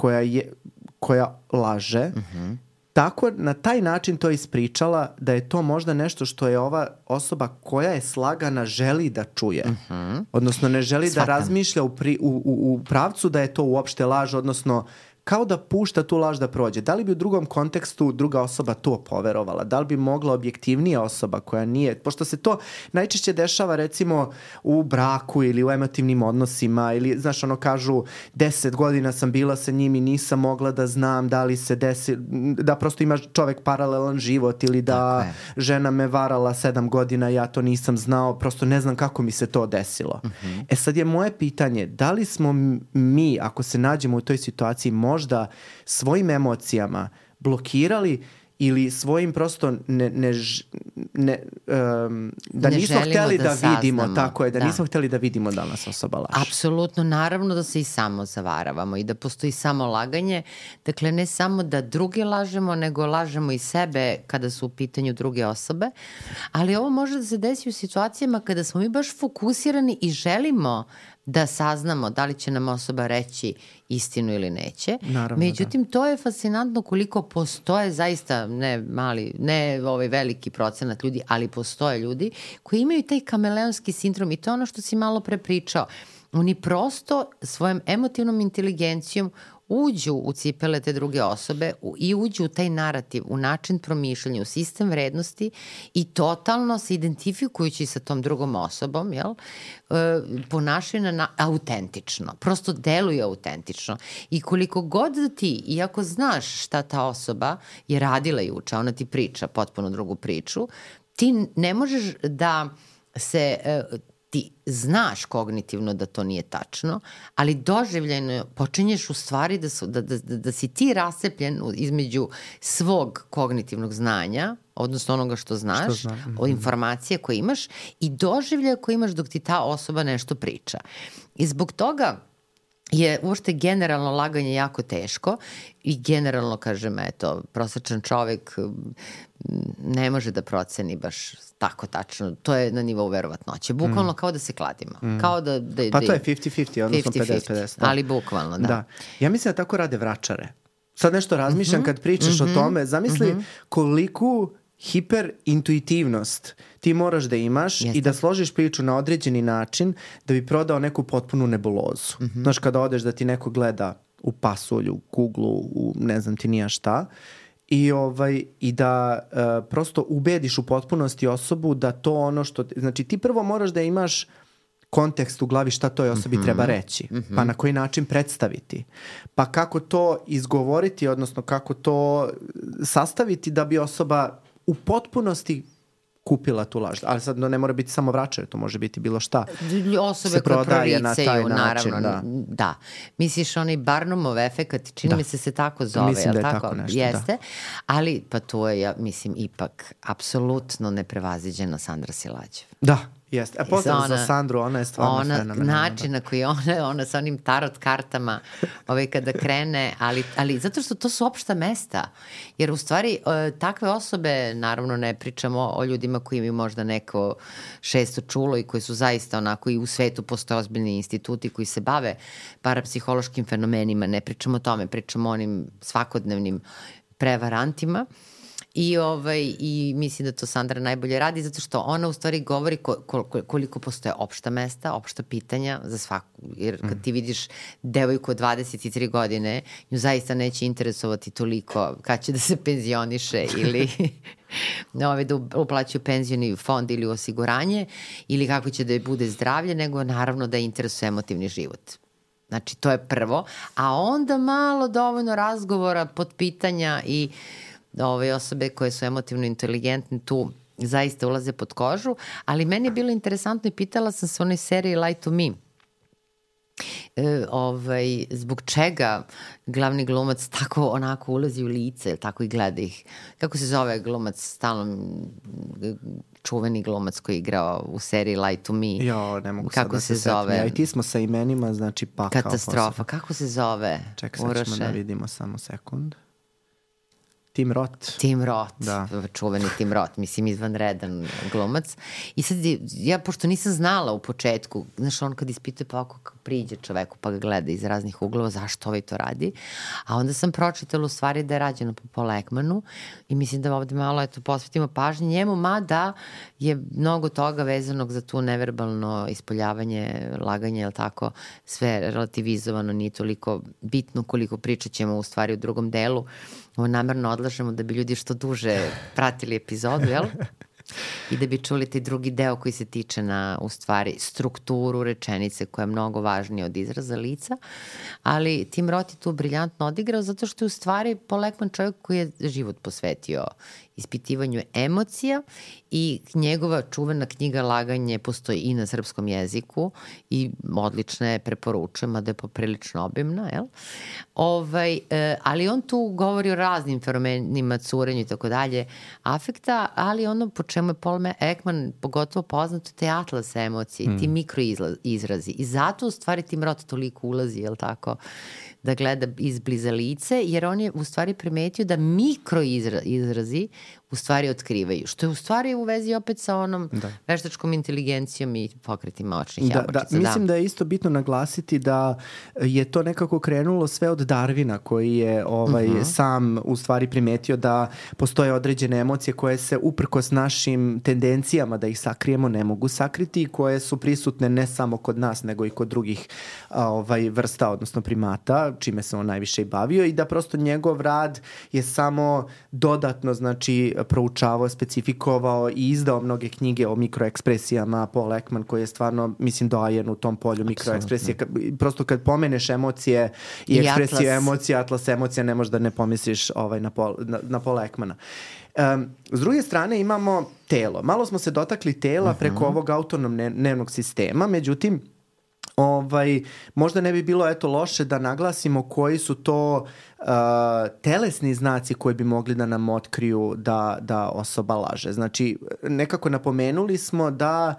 koja laže tako na taj način to ispričala da je to možda nešto što je ova osoba koja je slagana želi da čuje. Odnosno ne želi da razmišlja u pravcu da je to uopšte laž, odnosno kao da pušta tu laž da prođe. Da li bi u drugom kontekstu druga osoba to poverovala? Da li bi mogla objektivnija osoba koja nije? Pošto se to najčešće dešava recimo u braku ili u emotivnim odnosima ili, znaš, kažu 10 godina sam bila sa njim i nisam mogla da znam da li se desi, da prosto ima čovek paralelan život ili da žena me varala 7 godina, ja to nisam znao, prosto ne znam kako mi se to desilo. Sad je moje pitanje, da li smo mi, ako se nađemo u toj situaciji, možda svojim emocijama blokirali ili svojim prosto da nismo hteli da vidimo, tako je, da nismo hteli da vidimo da nas osoba laže. Apsolutno, naravno da se i samo zavaravamo i da postoji samo laganje. Dakle, ne samo da druge lažemo, nego lažemo i sebe kada su u pitanju druge osobe. Ali ovo može da se desi u situacijama kada smo mi baš fokusirani i želimo da saznamo da li će nam osoba reći istinu ili neće. Naravno, međutim, to je fascinantno koliko postoje zaista ne veliki procenat ljudi, ali postoje ljudi koji imaju taj kameleonski sindrom i to je ono što si malo pre pričao. Oni prosto svojom emotivnom inteligencijom uđu u cipele te druge osobe i uđu u taj narativ, u način promišljanja, u sistem vrednosti i totalno se identifikujući sa tom drugom osobom, ponašaju autentično. Prosto deluje autentično. I koliko god da ti, iako znaš šta ta osoba je radila juče, ona ti priča potpuno drugu priču, ti ne možeš da se... ti znaš kognitivno da to nije tačno, ali doživljeno počinješ u stvari da si ti rascepljen između svog kognitivnog znanja, odnosno onoga što znaš, o informacije koje imaš i doživljaja koje imaš dok ti ta osoba nešto priča. I zbog toga je uopšte generalno laganje jako teško i generalno, kažem, prosečan čovek ne može da proceni baš tako tačno. To je na nivou verovatnoće. Bukvalno kao da se kladimo. Kao da pa to je 50-50, odnosno 50-50. Ali bukvalno, da. Ja mislim da tako rade vračare. Sad nešto razmišljam kad pričaš o tome. Zamisli koliku hiperintuitivnost ti moraš da imaš i da složiš priču na određeni način da bi prodao neku potpunu nebulozu. Znaš, kada odeš da ti neko gleda u pasulju, u kuglu, u ne znam ti nija šta, i da prosto ubediš u potpunosti osobu da to ono što... Znači ti prvo moraš da imaš kontekst u glavi šta toj osobi treba reći, pa na koji način predstaviti, pa kako to izgovoriti, odnosno kako to sastaviti da bi osoba u potpunosti kupila tu laž. Ali sad ne mora biti samo vračar, to može biti bilo šta. Osobe koje proricaju, naravno. Da. Misliš onaj Barnumov efekat, čini mi se tako zove. Mislim da je tako nešto. Jeste, ali pa to je, ja mislim, ipak apsolutno neprevaziđena Sandra Silađev. Da. Jeste. Pozdrav za Sandru, ona je stvarno fenomenalna. Način na koji ona sa onim tarot kartama kada krene, ali zato što to su opšta mesta. Jer u stvari takve osobe, naravno ne pričamo o ljudima koji imaju možda neko šesto čulo i koji su zaista onako i u svetu postoje ozbiljni instituti koji se bave parapsihološkim fenomenima. Ne pričamo o tome, pričamo o onim svakodnevnim prevarantima. I mislim da to Sandra najbolje radi zato što ona u stvari govori koliko postoje opšta mesta, opšta pitanja za svaku. Jer kad ti vidiš devojku od 23 godine, nju zaista neće interesovati toliko kad će da se penzioniše ili da uplaćaju penzioni fond ili osiguranje ili kako će da je bude zdravlje, nego naravno da je interesuje emotivni život. Znači to je prvo, a onda malo dovoljno razgovora, potpitanja i osobe koje su emotivno inteligentne tu zaista ulaze pod kožu, ali meni je bilo interesantno i pitala sam se u onoj seriji Lie to Me. Zbog čega glavni glumac tako onako ulazi u lice, tako i gleda ih. Kako se zove glumac, stalno čuveni glumac koji je igrao u seriji Lie to Me? Ne mogu sad da se setim. Ja i ti smo sa imenima, znači pakao. Katastrofa. Kako se zove? Čekaj, sad ćemo da vidimo samo sekund. Tim Roth, čuveni Tim Roth, mislim izvanredan glumac. I sad ja, pošto nisam znala u početku, znaš, on kad ispituje pa ako priđe čoveku pa ga gleda iz raznih uglova, zašto ovaj to radi, a onda sam pročitala u stvari da je rađeno po Paul Ekmanu i mislim da ovde malo posvetimo pažnje njemu, mada je mnogo toga vezanog za tu neverbalno ispoljavanje, laganje, je li tako, sve relativizovano, nije toliko bitno koliko pričat ćemo u stvari u drugom delu. Ovo namerno odlažemo da bi ljudi što duže pratili epizodu, jel? I da bi čuli taj drugi deo koji se tiče na, u stvari, strukturu rečenice koja je mnogo važnija od izraza lica, ali Tim Roth je tu briljantno odigrao zato što je u stvari Paul Ekman čovjek koji je život posvetio ispitivanju emocija i njegova čuvena knjiga Laganje postoji i na srpskom jeziku i odlična je, preporučujem, a da je poprilično obimna, jel? Ali on tu govori o raznim fenomenima, curenju i tako dalje afekta, ali ono po čemu je Paul Ekman pogotovo poznato, te atlas emocije, ti mikroizrazi. I zato u stvari Tim Roth toliko ulazi, jel tako, da gleda izbliza lice, jer on je u stvari primetio da mikroizrazi u stvari otkrivaju, što je u stvari u vezi opet sa onom veštačkom inteligencijom i pokretima očnih jabučica. Mislim da je isto bitno naglasiti da je to nekako krenulo sve od Darwina, koji je sam u stvari primetio da postoje određene emocije koje se uprkos našim tendencijama da ih sakrijemo ne mogu sakriti i koje su prisutne ne samo kod nas nego i kod drugih vrsta, odnosno primata, čime se on najviše i bavio, i da prosto njegov rad je samo dodatno, znači, proučavao, specifikovao i izdao mnoge knjige o mikroekspresijama. Paul Ekman, koji je stvarno, mislim, doajen u tom polju mikroekspresije. Prosto kad pomeneš emocije i ekspresiju emocija, atlas emocija, ne možeš da ne pomisliš na Paula Ekmana. S druge strane imamo telo. Malo smo se dotakli tela preko ovog autonomnog nervnog sistema, međutim, možda ne bi bilo loše da naglasimo koji su to telesni znaci koji bi mogli da nam otkriju da osoba laže. Znači, nekako napomenuli smo da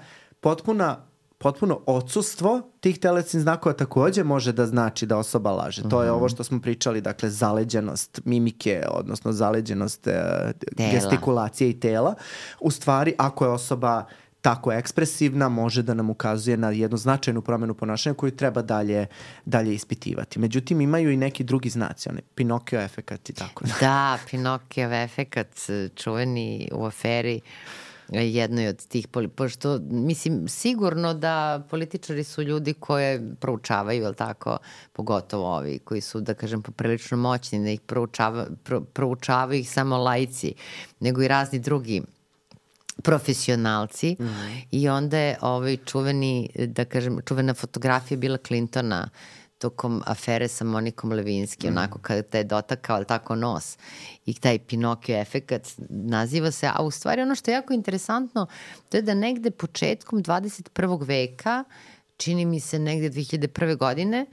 potpuno odsustvo tih telesnih znakova takođe može da znači da osoba laže. To je ovo što smo pričali, dakle, zaleđenost mimike, odnosno zaleđenost gestikulacije i tela. U stvari, ako je osoba tako ekspresivna, može da nam ukazuje na jednu značajnu promenu ponašanja koju treba dalje ispitivati. Međutim, imaju i neki drugi znaci, Pinokio efekat i tako. Da, Pinokio efekat, čuveni u aferi, jednoj od tih, pošto mislim sigurno da političari su ljudi koje proučavaju, jel tako, pogotovo ovi koji su, da kažem, poprilično moćni, da ih proučavaju ih samo laici, nego i razni drugi profesionalci. I onda je čuveni, da kažem, čuvena fotografija Billa Clintona tokom afere sa Monikom Levinsky, onako kada te je dotakao tako nos i taj Pinokio efekat naziva se, a u stvari ono što je jako interesantno, to je da negde početkom 21. veka, čini mi se negde 2001. godine,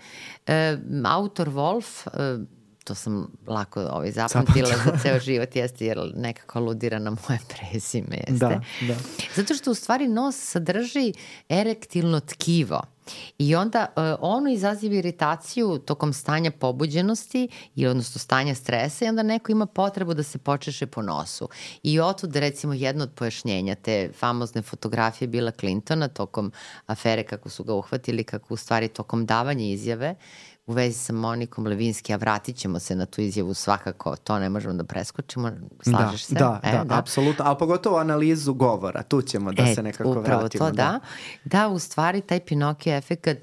autor Wolf, to sam lako zapamtila za ceo život, jeste, jer nekako aludira na moje prezime, jeste. Da. Zato što u stvari nos sadrži erektilno tkivo. I onda ono izaziva iritaciju tokom stanja pobuđenosti, odnosno stanja stresa, i onda neko ima potrebu da se počeše po nosu. I otud, recimo, jedno od pojašnjenja te famozne fotografije Billa Clintona tokom afere, kako su ga uhvatili, kako u stvari tokom davanja izjave u vezi sa Monikom Levinsky, a vratit ćemo se na tu izjavu svakako, to ne možemo da preskočimo, slažeš se? Da, apsolutno, ali pogotovo analizu govora, tu ćemo da se nekako upravo vratimo. To, da, u stvari taj Pinokio efekat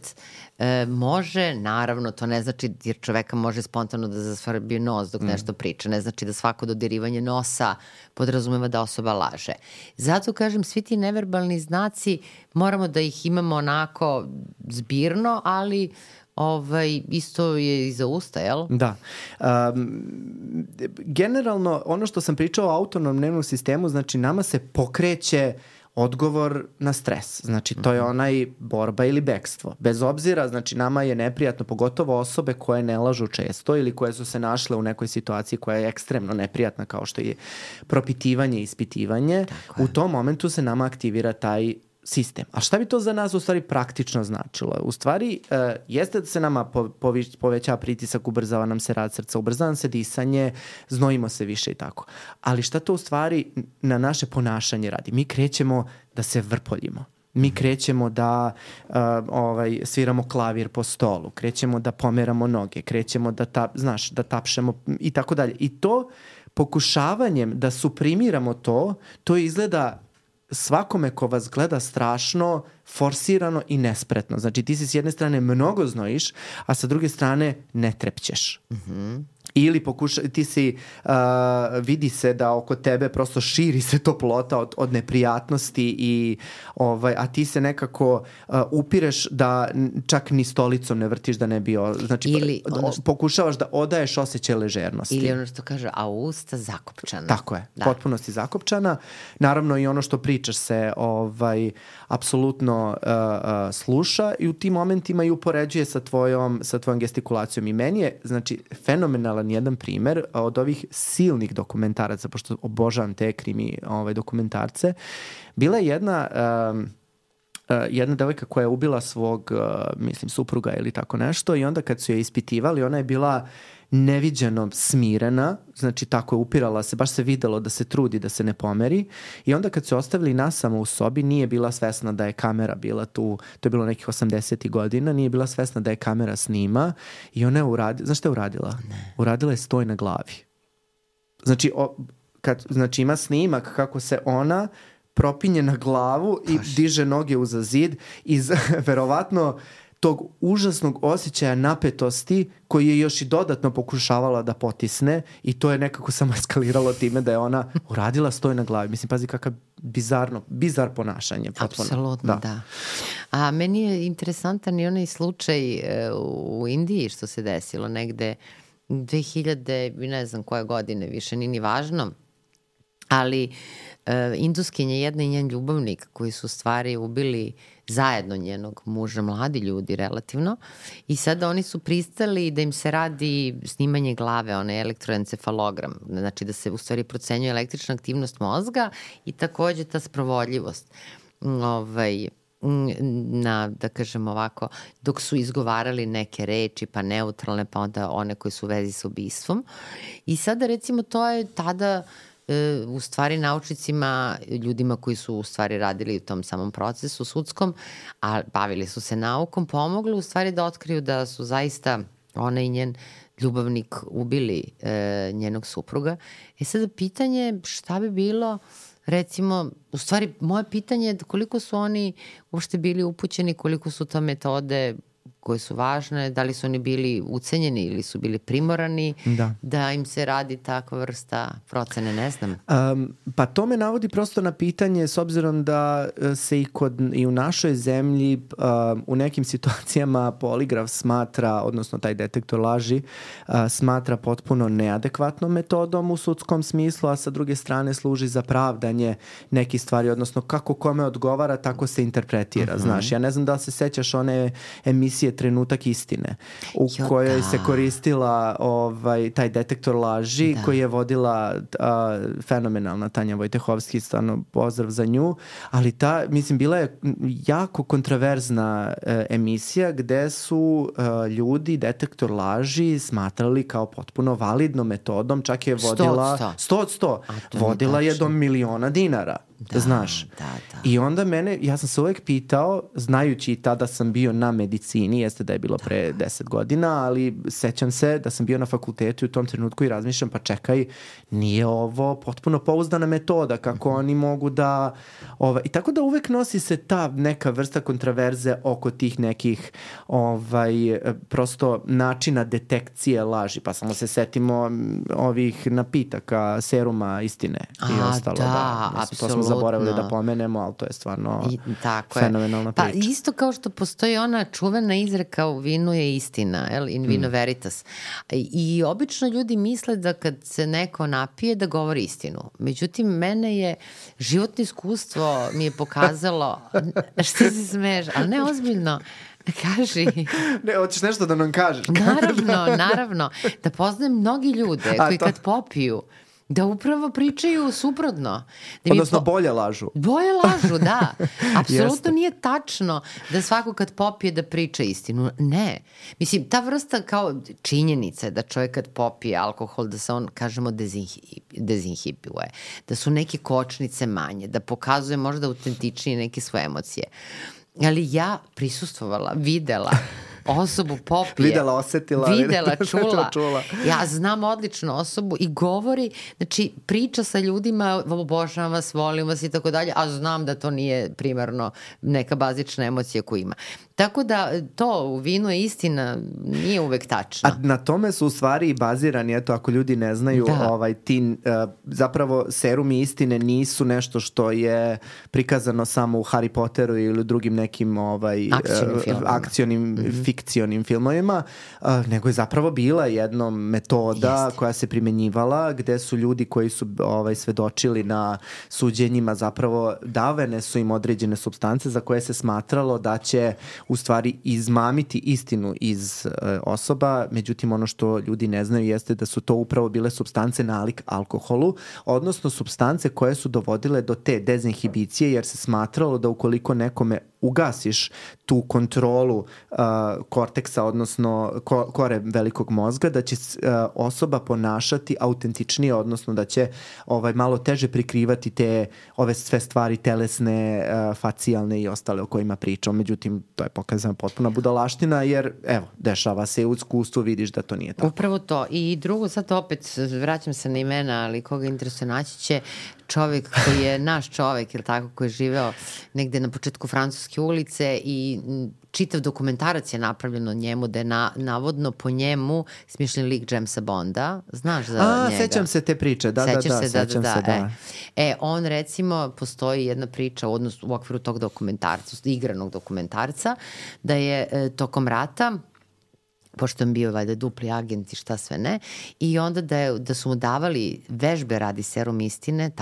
može, naravno, to ne znači, jer čoveka može spontano da zasvrbi nos dok nešto priča, ne znači da svako dodirivanje nosa podrazumeva da osoba laže. Zato, kažem, svi ti neverbalni znaci moramo da ih imamo onako zbirno, ali isto je i za usta, jel? Da. Generalno, ono što sam pričao o autonomnom nervnom sistemu, znači nama se pokreće odgovor na stres. Znači, to je onaj borba ili bekstvo. Bez obzira, znači, nama je neprijatno, pogotovo osobe koje ne lažu često ili koje su se našle u nekoj situaciji koja je ekstremno neprijatna, kao što je propitivanje i ispitivanje. U tom momentu se nama aktivira taj sistem. A šta bi to za nas u stvari praktično značilo? U stvari jeste da se nama povećava pritisak, ubrzava nam se rad srca, ubrzava nam se disanje, znojimo se više i tako. Ali šta to u stvari na naše ponašanje radi? Mi krećemo da se vrpoljimo. Mi krećemo da sviramo klavir po stolu, krećemo da pomeramo noge, krećemo da tapšemo i tako dalje. I to pokušavanjem da suprimiramo to izgleda svakome ko vas gleda strašno, forsirano i nespretno. Znači, ti se s jedne strane mnogo znojiš, a sa druge strane ne trepćeš. Ili vidi se da oko tebe prosto širi se toplota od neprijatnosti a ti se nekako upireš da čak ni stolicom ne vrtiš da ne bi... Znači, pokušavaš da odaješ osjećaj ležernosti. Ili ono što kaže, a usta zakopčana. Tako je, potpunosti zakopčana. Naravno i ono što pričaš se apsolutno pozorno sluša i u tim momentima i upoređuje sa tvojom gestikulacijom. I meni je, znači, fenomenalan jedan primer od ovih silnih dokumentaraca, pošto obožavam te krimi dokumentarce. Bila je jedna devojka koja je ubila svog, mislim, supruga ili tako nešto, i onda kad su je ispitivali, ona je bila neviđeno smirena, znači tako je upirala se, baš se videlo da se trudi da se ne pomeri, i onda kad su ostavili nas samo u sobi, nije bila svesna da je kamera bila tu, to je bilo nekih 80. godina, nije bila svesna da je kamera snima, i ona je uradila, znaš šta je uradila? Ne. Uradila je stoj na glavi. Znači ima snimak kako se ona propinje na glavu i diže noge uza zid iz verovatno tog užasnog osjećaja napetosti koji je još i dodatno pokušavala da potisne, i to je nekako samo eskaliralo time da je ona uradila stoj na glavi. Mislim, pazi kakav bizar ponašanje. Apsolutno, da. A meni je interesantan i onaj slučaj u Indiji što se desilo negde 2000, ne znam koje godine, više nije ni važno, ali Induskinja jedna i njen ljubavnik koji su u stvari ubili zajedno njenog muža, mladi ljudi relativno, i sada oni su pristali da im se radi snimanje glave, onaj elektroencefalogram, znači da se u stvari procenjuje električna aktivnost mozga i takođe ta sprovodljivost na, da kažem ovako, dok su izgovarali neke reči, pa neutralne, pa onda one koje su u vezi sa ubistvom. I sada recimo to je tada u stvari naučnicima, ljudima koji su u stvari radili u tom samom procesu sudskom, a bavili su se naukom, pomoglo u stvari da otkriju da su zaista ona i njen ljubavnik ubili njenog supruga. Sada pitanje šta bi bilo, recimo, u stvari moje pitanje je koliko su oni uopšte bili upućeni, koliko su to metode koje su važne, da li su oni bili ucenjeni ili su bili primorani da im se radi takva vrsta procene, ne znam. Pa to me navodi prosto na pitanje, s obzirom da se i u našoj zemlji u nekim situacijama poligraf smatra, odnosno taj detektor laži, smatra potpuno neadekvatnom metodom u sudskom smislu, a sa druge strane služi za pravdanje nekih stvari, odnosno kako kome odgovara, tako se interpretira. Znaš, ja ne znam da li se sećaš one emisije Trenutak istine, u kojoj se koristila taj detektor laži koji je vodila fenomenalna Tanja Vojtehovski, stvarno pozdrav za nju, ali mislim, bila je jako kontroverzna emisija gde su ljudi detektor laži smatrali kao potpuno validnom metodom, čak je vodila 100 vodila je do $1.000.000. Znaš. I onda ja sam se uvek pitao, znajući i tada sam bio na medicini, jeste da je bilo pre 10 godina, ali sećam se da sam bio na fakultetu u tom trenutku i razmišljam, pa čekaj, nije ovo potpuno pouzdana metoda, kako oni mogu da... I tako da uvek nosi se ta neka vrsta kontraverze oko tih nekih prosto načina detekcije laži, pa samo se setimo ovih napitaka, seruma istine i ostalo. Apsolutno. Zaboravili da pomenemo, ali to je stvarno fenomenalna priča. Pa isto kao što postoji ona čuvena izreka u vinu je istina, in vino veritas. I obično ljudi misle da kad se neko napije da govori istinu. Međutim, mene je životno iskustvo mi je pokazalo, što se smeješ, ali ne ozbiljno, kaži. Ne, hoćeš nešto da nam kažeš? Naravno. Da poznajem mnogi ljude koji kad popiju da upravo pričaju suprotno. Odnosno bolje lažu. Bolje lažu, da. Apsolutno nije tačno da svako kad popije da priča istinu. Ne. Mislim, ta vrsta kao činjenica da čovjek kad popije alkohol, da se on, kažemo, dezinhibuje. Da su neke kočnice manje, da pokazuje možda autentičnije neke svoje emocije. Ali ja prisustvovala, videla osobu popije. Videla, osetila. Videla, čula. Ja znam odlično osobu i govori, znači priča sa ljudima, obožavam vas, volim vas i tako dalje, a znam da to nije primarno neka bazična emocija koju ima. Tako da to u vinu je istina, nije uvek tačno. A na tome su u stvari i bazirani, eto ako ljudi ne znaju, zapravo serumi istine nisu nešto što je prikazano samo u Harry Potteru ili drugim nekim akcionim, fikcionim filmovima, nego je zapravo bila jedna metoda koja se primenjivala, gde su ljudi koji su svedočili na suđenjima, zapravo davene su im određene supstance za koje se smatralo da će u stvari izmamiti istinu iz osoba. Međutim, ono što ljudi ne znaju jeste da su to upravo bile supstance nalik alkoholu, odnosno supstance koje su dovodile do te dezinhibicije, jer se smatralo da ukoliko nekome ugasiš tu kontrolu korteksa, odnosno kore velikog mozga, da će osoba ponašati autentičnije, odnosno da će malo teže prikrivati ove sve stvari telesne, facijalne i ostale o kojima pričam. Međutim, to je pokazana potpuna budalaština, jer evo, dešava se u iskustvu, vidiš da to nije tako. Upravo to. I drugo, sad opet vraćam se na imena, ali koga interesuje naći će čovjek koji je naš čovjek, ili tako, koji je živeo negde na početku Francuske ulice i čitav dokumentarac je napravljen o njemu, da je navodno po njemu smišljen lik Jamesa Bonda. Znaš za njega? Sećam se te priče, sećam se. On recimo, postoji jedna priča u okviru tog dokumentarca, igranog dokumentarca, da je tokom rata, pošto je bio valjda dupli agent i šta sve ne, i onda da su mu davali vežbe radi serum istine,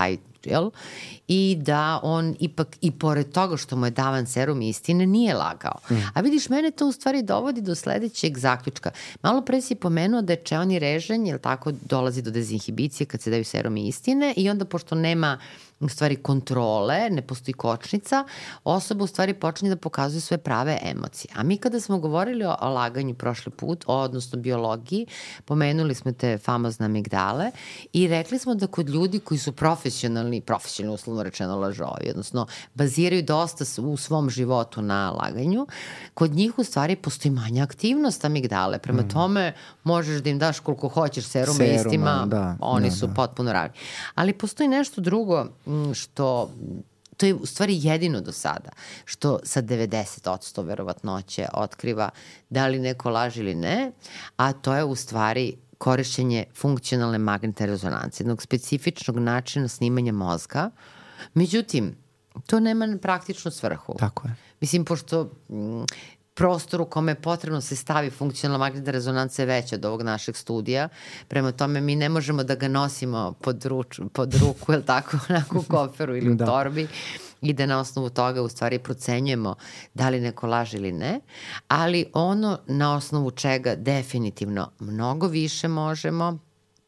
i da on ipak i pored toga što mu je davan serum istine nije lagao. A vidiš, mene to u stvari dovodi do sledećeg zaključka. Malo pre si pomenuo da je čeoni reženj, jel tako, dolazi do dezinhibicije kad se daju serum istine, i onda pošto nema u stvari kontrole, ne postoji kočnica, osoba u stvari počinje da pokazuje svoje prave emocije. A mi kada smo govorili o laganju prošli put, odnosno biologiji, pomenuli smo te famozne amigdale i rekli smo da kod ljudi koji su profesionalni uslovno rečeno lažovi, odnosno baziraju dosta u svom životu na laganju, kod njih u stvari postoji manja aktivnost amigdale. Prema tome možeš da im daš koliko hoćeš seruma istima, oni su potpuno ravni. Ali postoji nešto drugo što, to je u stvari jedino do sada, što sa 90% verovatnoće otkriva da li neko laže ili ne, a to je u stvari korišćenje funkcionalne magnetne rezonance, jednog specifičnog načina snimanja mozga. Međutim, to nema praktičnu svrhu. Tako je. Mislim, pošto prostor u kome je potrebno se stavi funkcionalna magnetna rezonanca je veća od ovog našeg studija, prema tome mi ne možemo da ga nosimo pod ruku, ili tako, onako u koferu ili u torbi, i da na osnovu toga u stvari procenjujemo da li neko laže ili ne, ali ono na osnovu čega definitivno mnogo više možemo,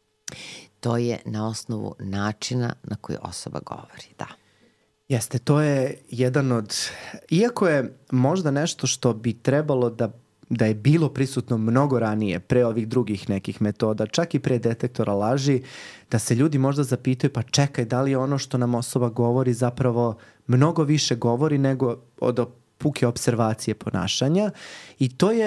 to je na osnovu načina na koji osoba govori, da. Jeste, to je jedan od, iako je možda nešto što bi trebalo da je bilo prisutno mnogo ranije, pre ovih drugih nekih metoda, čak i pre detektora laži, da se ljudi možda zapitaju, pa čekaj, da li je ono što nam osoba govori zapravo mnogo više govori nego od puke observacije ponašanja, i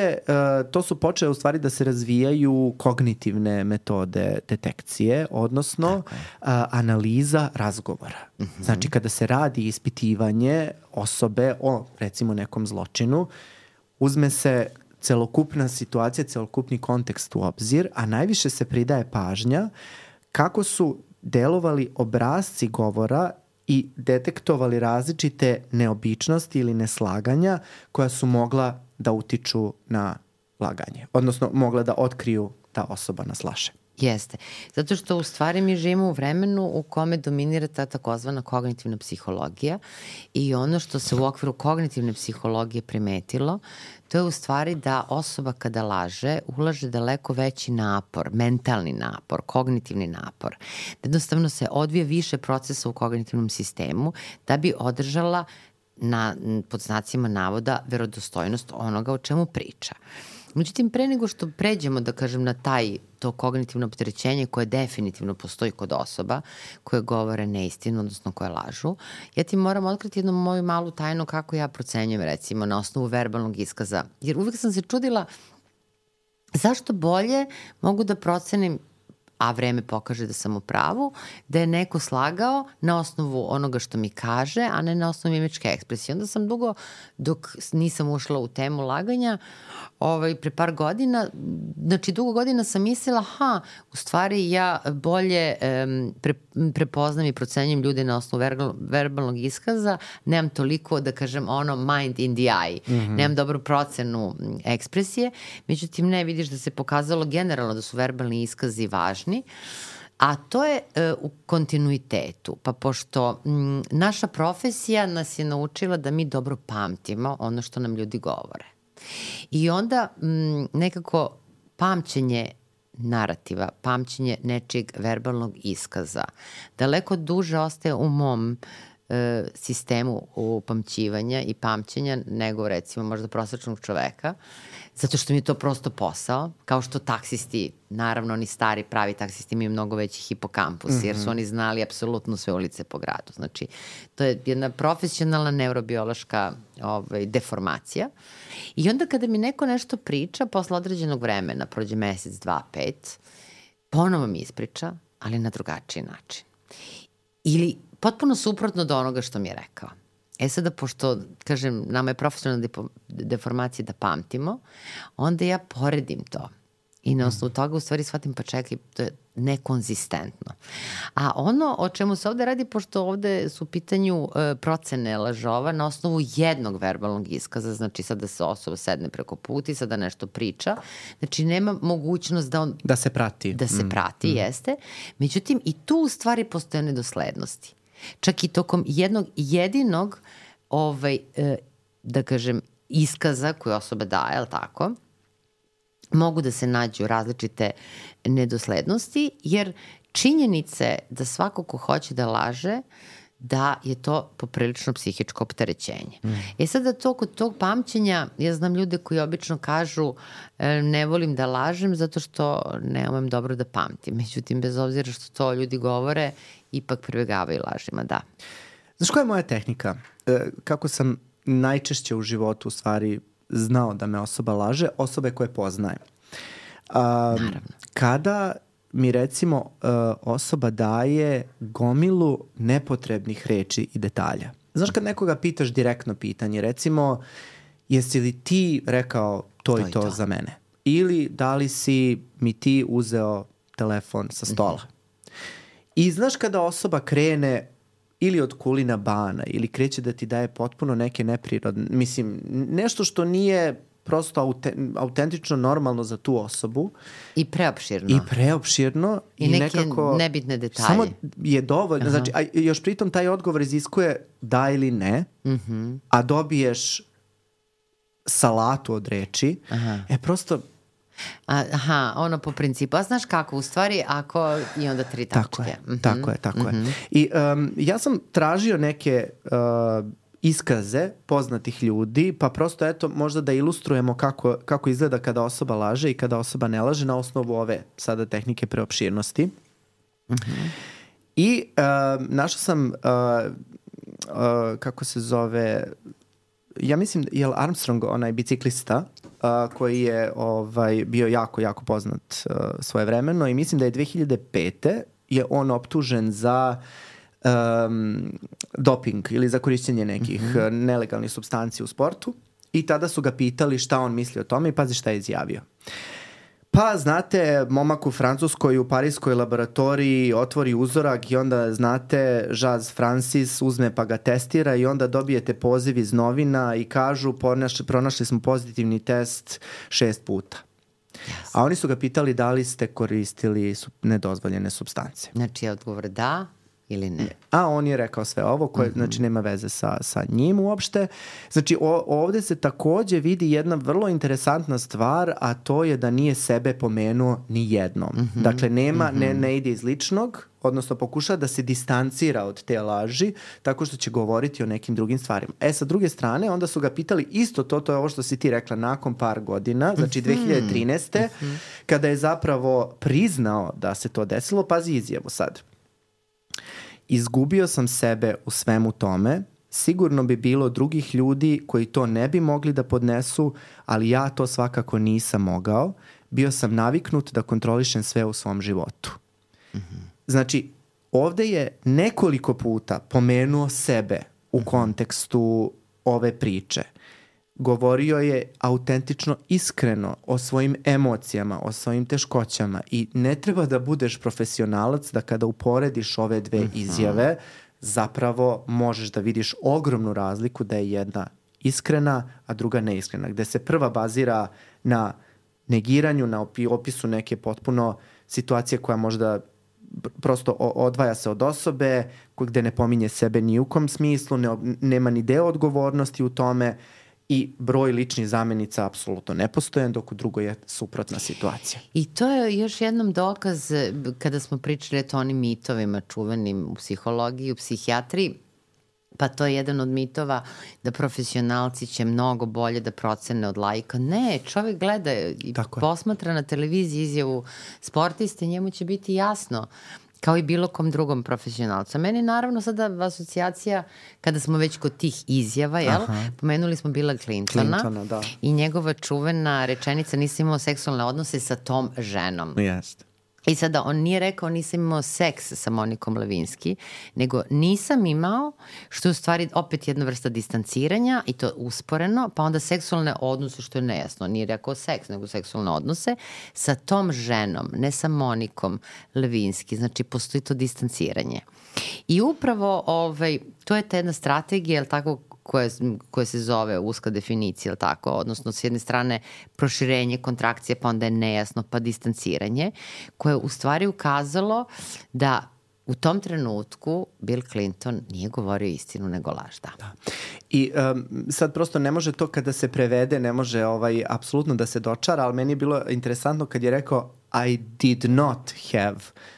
to su počele u stvari da se razvijaju kognitivne metode detekcije, odnosno analiza razgovora. Znači, kada se radi ispitivanje osobe o, recimo, nekom zločinu, uzme se celokupna situacija, celokupni kontekst u obzir, a najviše se pridaje pažnja kako su delovali obrasci govora i detektovali različite neobičnosti ili neslaganja koja su mogla da utiču na laganje. Odnosno, mogla da otkriju da osoba nas laže. Jeste. Zato što u stvari mi živimo u vremenu u kome dominira ta takozvana kognitivna psihologija, i ono što se u okviru kognitivne psihologije primetilo, to je u stvari da osoba kada laže ulaže daleko veći napor, mentalni napor, kognitivni napor. Jednostavno se odvija više procesa u kognitivnom sistemu da bi održala pod znacima navoda verodostojnost onoga o čemu priča. Međutim, pre nego što pređemo, da kažem, na to kognitivno opterećenje koje definitivno postoji kod osoba koje govore neistinu, odnosno koje lažu, ja ti moram otkriti jednu moju malu tajnu kako ja procenjujem, recimo, na osnovu verbalnog iskaza. Jer uvek sam se čudila zašto bolje mogu da procenim a vreme pokaže da sam u pravu, da je neko slagao na osnovu onoga što mi kaže, a ne na osnovu mimičke ekspresije. Onda sam dugo, dok nisam ušla u temu laganja, pre par godina, znači dugo godina sam mislila, u stvari ja bolje prepoznam i procenjujem ljude na osnovu verbalnog iskaza, nemam toliko, da kažem, mind in the eye, nemam dobru procenu ekspresije, međutim ne, vidiš da se pokazalo generalno da su verbalni iskazi važni, a to je u kontinuitetu, pa pošto naša profesija nas je naučila da mi dobro pamtimo ono što nam ljudi govore. I onda nekako pamćenje narativa, pamćenje nečijeg verbalnog iskaza daleko duže ostaje u mom sistemu upamćivanja i pamćenja nego recimo možda prosečnog čoveka, zato što mi je to prosto posao, kao što taksisti, naravno oni stari pravi taksisti imaju mnogo veći hipokampus, jer su oni znali apsolutno sve ulice po gradu. Znači, to je jedna profesionalna neurobiološka deformacija. I onda kada mi neko nešto priča, posle određenog vremena, prođe mesec, 2, 5, ponovo mi ispriča, ali na drugačiji način. Ili potpuno suprotno do onoga što mi je rekao. Sada, pošto, kažem, nama je profesionalna deformacija da pamtimo, onda ja poredim to. I na osnovu toga u stvari shvatim, pa čekaj, to je nekonzistentno. A ono o čemu se ovde radi, pošto ovde su u pitanju procene lažova na osnovu jednog verbalnog iskaza, znači sada se osoba sedne preko puta i sada nešto priča, znači nema mogućnost da on... Da se prati. Da se prati, jeste. Međutim, i tu u stvari postoje nedoslednosti. Čak i tokom jednog jedinog da kažem iskaza koje osoba daje, ali tako, mogu da se nađu različite nedoslednosti, jer činjenice da svako ko hoće da laže, da je to poprilično psihičko opterećenje. Sada to kod tog pamćenja, ja znam ljude koji obično kažu ne volim da lažem zato što ne umem dobro da pamtim. Međutim, bez obzira što to ljudi govore, ipak pribegavaju lažima, da. Znaš koja je moja tehnika? Kako sam najčešće u životu u stvari znao da me osoba laže, osobe koje poznajem. Kada mi recimo osoba daje gomilu nepotrebnih reči i detalja. Znaš kad nekoga pitaš direktno pitanje, recimo jesi li ti rekao to i to za mene? Ili da li si mi ti uzeo telefon sa stola? I znaš kada osoba krene ili od kulina bana ili kreće da ti daje potpuno neke neprirodne, mislim, nešto što nije prosto autentično normalno za tu osobu. I preopširno. I neke nekako, nebitne detalje. Samo je dovoljno. Znači, a još pritom taj odgovor iziskuje da ili ne, a dobiješ salatu od reči. Prosto... ono po principu. A znaš kako, u stvari, ako i onda 3 tačke. Tako je. I ja sam tražio neke iskaze poznatih ljudi, pa prosto eto možda da ilustrujemo kako izgleda kada osoba laže i kada osoba ne laže na osnovu ove sada tehnike preopširnosti. I našao sam kako se zove, ja mislim, je li Armstrong, onaj biciklista koji je bio jako, jako poznat svojevremeno i mislim da je 2005. je on optužen za doping ili za korišćenje nekih nelegalnih supstanci u sportu i tada su ga pitali šta on misli o tome i pazi šta je izjavio. Pa znate, momak u Francuskoj u parijskoj laboratoriji otvori uzorak i onda znate, Jazz Francis uzme pa ga testira i onda dobijete poziv iz novina i kažu pronašli smo pozitivni test 6 puta. A oni su ga pitali da li ste koristili nedozvoljene supstance. Znači je odgovor da ili ne. A on je rekao sve ovo koje znači nema veze sa njim uopšte. Znači ovde se takođe vidi jedna vrlo interesantna stvar, a to je da nije sebe pomenuo ni jednom. Dakle nema ne ide iz ličnog, odnosno pokuša da se distancira od te laži tako što će govoriti o nekim drugim stvarima. Sa druge strane, onda su ga pitali isto to je ovo što si ti rekla nakon par godina, znači 2013. Kada je zapravo priznao da se to desilo, pazi izjavu sad. Izgubio sam sebe u svemu tome, sigurno bi bilo drugih ljudi koji to ne bi mogli da podnesu, ali ja to svakako nisam mogao. Bio sam naviknut da kontrolišem sve u svom životu. Znači, ovde je nekoliko puta pomenuo sebe u kontekstu ove priče. Govorio je autentično, iskreno o svojim emocijama, o svojim teškoćama i ne treba da budeš profesionalac da kada uporediš ove dve izjave, zapravo možeš da vidiš ogromnu razliku da je jedna iskrena, a druga neiskrena, gde se prva bazira na negiranju, na opisu neke potpuno situacije koja možda prosto odvaja se od osobe, gde ne pominje sebe ni u kom smislu, nema ni deo odgovornosti u tome i broj ličnih zamenica apsolutno nepostojan, dok u drugoj je suprotna situacija. I to je još jednom dokaz kada smo pričali o onim mitovima čuvenim u psihologiji, u psihijatriji, pa to je jedan od mitova da profesionalci će mnogo bolje da procene od laika. Ne, čovek gleda i posmatra na televiziji izjavu sportiste, njemu će biti jasno kao i bilo kom drugom profesionalcu. A meni naravno sada asocijacija, kada smo već kod tih izjava, pomenuli smo Billa Clintona da. I njegova čuvena rečenica nisam imao seksualne odnose sa tom ženom. Jeste. I sada on nije rekao nisam imao seks sa Monikom Levinsky, nego nisam imao, što je u stvari opet jedna vrsta distanciranja i to usporeno, pa onda seksualne odnose, što je nejasno. Nije rekao seks, nego seksualne odnose sa tom ženom, ne sa Monikom Levinsky. Znači, postoji to distanciranje. I upravo to je ta jedna strategija, jel tako, koja se zove uska definicija, ili tako, odnosno s jedne strane proširenje, kontrakcije, pa onda je nejasno, pa distanciranje, koje je u stvari ukazalo da u tom trenutku Bill Clinton nije govorio istinu nego laž. Da. I sad prosto ne može to kada se prevede, ne može apsolutno da se dočara, ali meni je bilo interesantno kad je rekao I did not have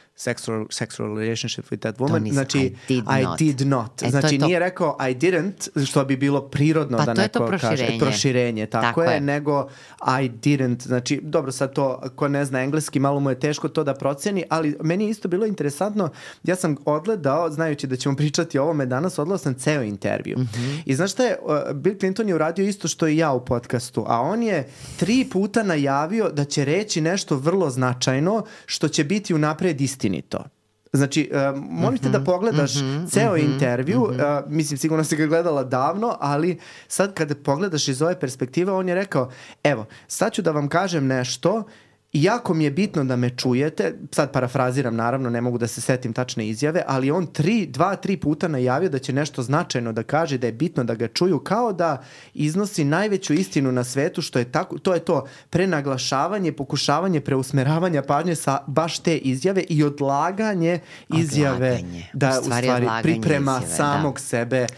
sexual relationship with that woman. Znači, I did not. Znači, nije rekao I didn't, što bi bilo prirodno da neko kaže. Proširenje, tako je. Nego I didn't. Znači, dobro, sad to, ko ne zna engleski, malo mu je teško to da proceni, ali meni je isto bilo interesantno. Ja sam odgledao, znajući da ćemo pričati o ovome danas, odgledao sam ceo intervju. I znaš šta je, Bill Clinton je uradio isto što i ja u podcastu, a on je 3 puta najavio da će reći nešto vrlo značajno, što će biti unapred istinito. Znači, molim te da pogledaš ceo intervju, mislim, sigurno si ga gledala davno, ali sad kada pogledaš iz ove perspektive, on je rekao, evo, sad ću da vam kažem nešto, jako mi je bitno da me čujete, sad parafraziram naravno, ne mogu da se setim tačne izjave, ali on 2-3 puta najavio da će nešto značajno da kaže, da je bitno da ga čuju, kao da iznosi najveću istinu na svetu, što je tako, to je to prenaglašavanje, pokušavanje preusmeravanja pažnje sa baš te izjave i odlaganje izjave da u stvari priprema izjave, samog sebe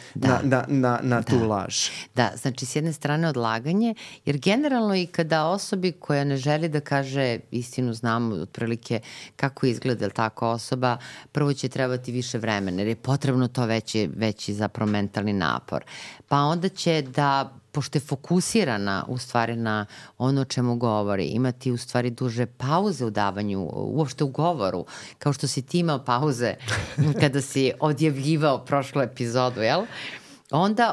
na tu laž. Da, znači s jedne strane odlaganje, jer generalno i kada osobi koja ne želi da kaže istinu, znamo otprilike kako izgleda tako osoba, prvo će trebati više vremena, jer je potrebno to veći zapravo mentalni napor. Pa onda će da, pošto je fokusirana u stvari na ono o čemu govori, imati u stvari duže pauze u davanju, uopšte u govoru, kao što si ti imao pauze kada si odjavljivao prošlu epizodu, jel? Onda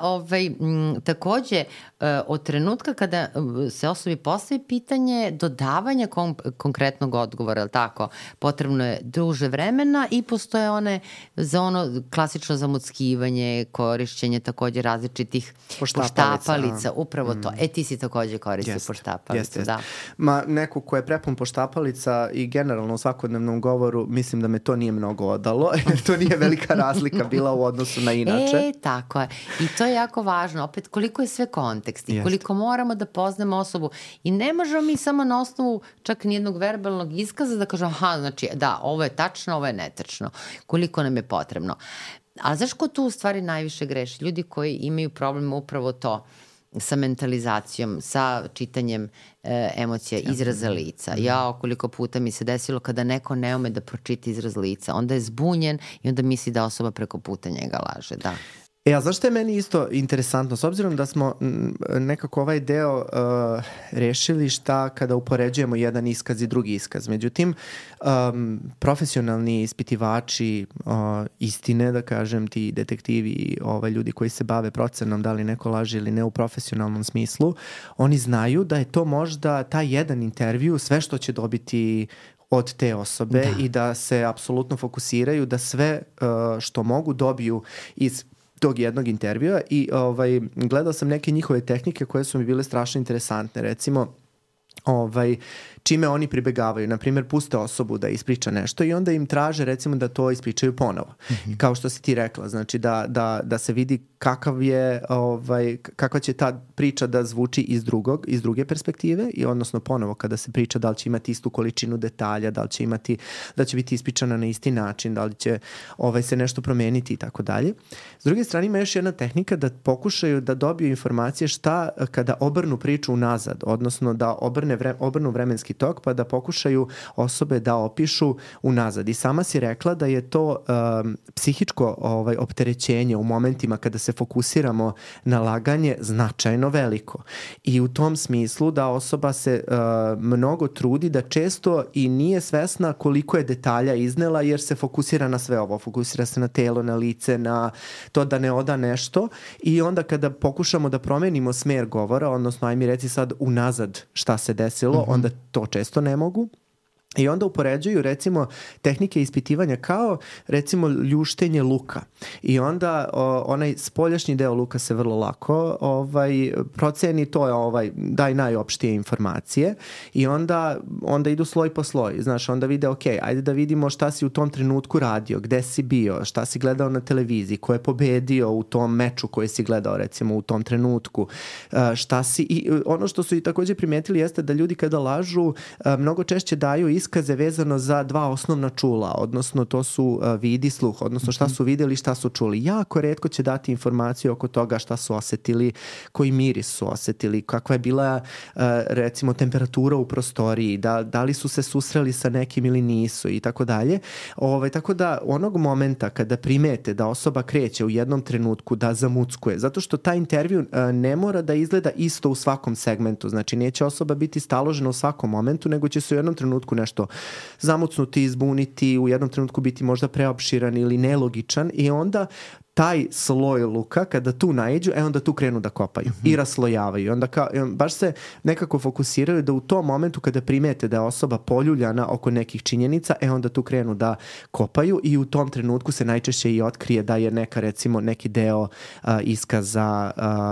takođe od trenutka kada se osobi postavi pitanje dodavanja konkretnog odgovora, je li tako, potrebno je duže vremena i postoje one za ono klasično zamuckivanje, korišćenje takođe različitih poštapalica, upravo to. Ti si takođe koristio poštapalicu, da. Ma neko ko je prepun poštapalica i generalno u svakodnevnom govoru, mislim da me to nije mnogo odalo, jer to nije velika razlika bila u odnosu na inače. Tako je. I to je jako važno. Opet, koliko je sve kontekst i koliko moramo da poznamo osobu. I ne možemo mi samo na osnovu čak nijednog verbalnog iskaza da kažemo, znači, da, ovo je tačno, ovo je netačno. Koliko nam je potrebno. A znaš ko tu u stvari najviše greši? Ljudi koji imaju problem upravo to sa mentalizacijom, sa čitanjem emocija, izraza lica. Koliko puta mi se desilo kada neko ne ume da pročita izraz lica, onda je zbunjen i onda misli da osoba preko puta njega laže, da. A zašto je meni isto interesantno? S obzirom da smo nekako ovaj deo rešili šta kada upoređujemo jedan iskaz i drugi iskaz. Međutim, profesionalni ispitivači istine, da kažem, ti detektivi, ljudi koji se bave procenom da li neko laže ili ne u profesionalnom smislu, oni znaju da je to možda taj jedan intervju sve što će dobiti od te osobe i da se apsolutno fokusiraju da sve što mogu dobiju iz tog jednog intervjua i gledao sam neke njihove tehnike koje su mi bile strašno interesantne. Recimo, čime oni pribegavaju. Naprimjer, puste osobu da ispriča nešto i onda im traže recimo da to ispričaju ponovo. Kao što si ti rekla, znači da se vidi kakva će ta priča da zvuči iz druge perspektive i odnosno ponovo kada se priča da li će imati istu količinu detalja, da će biti ispričana na isti način, da li će se nešto promeniti i tako dalje. S druge strane ima još jedna tehnika da pokušaju da dobiju informacije šta kada obrnu priču unazad, odnosno da obrnu vremenski tok pa da pokušaju osobe da opišu unazad. I sama si rekla da je to psihičko opterećenje u momentima kada se fokusiramo na laganje značajno veliko. I u tom smislu da osoba se mnogo trudi da često i nije svesna koliko je detalja iznela jer se fokusira na sve ovo. Fokusira se na telo, na lice, na to da ne oda nešto i onda kada pokušamo da promenimo smer govora, odnosno aj mi reci sad unazad šta se desilo, onda to često ne mogu. I onda upoređuju recimo tehnike ispitivanja kao recimo ljuštenje luka. I onda onaj spoljašnji deo luka se vrlo lako proceni, to je daj najopštije informacije i onda idu sloj po sloj. Znaš, onda vide ajde da vidimo šta si u tom trenutku radio, gde si bio, šta si gledao na televiziji, ko je pobedio u tom meču koji si gledao recimo u tom trenutku, šta si i ono što su i također primetili jeste da ljudi kada lažu mnogo češće daju iskaze vezano za dva osnovna čula, odnosno to su vid i sluh, odnosno šta su videli, šta su čuli. Jako retko će dati informaciju oko toga šta su osetili, koji miris su osetili, kakva je bila recimo temperatura u prostoriji, da li su se susreli sa nekim ili nisu i tako dalje. Tako da onog momenta kada primete da osoba kreće u jednom trenutku da zamuckuje, zato što taj intervju ne mora da izgleda isto u svakom segmentu, znači neće osoba biti staložena u svakom momentu, nego će se u jednom trenutku nešto zamucnuti, izbuniti, u jednom trenutku biti možda preopširan ili nelogičan i onda taj sloj luka, kada tu naiđu, onda tu krenu da kopaju i raslojavaju. Onda baš se nekako fokusiraju da u tom momentu kada primete da je osoba poljuljana oko nekih činjenica, onda tu krenu da kopaju i u tom trenutku se najčešće i otkrije da je neki deo iskaza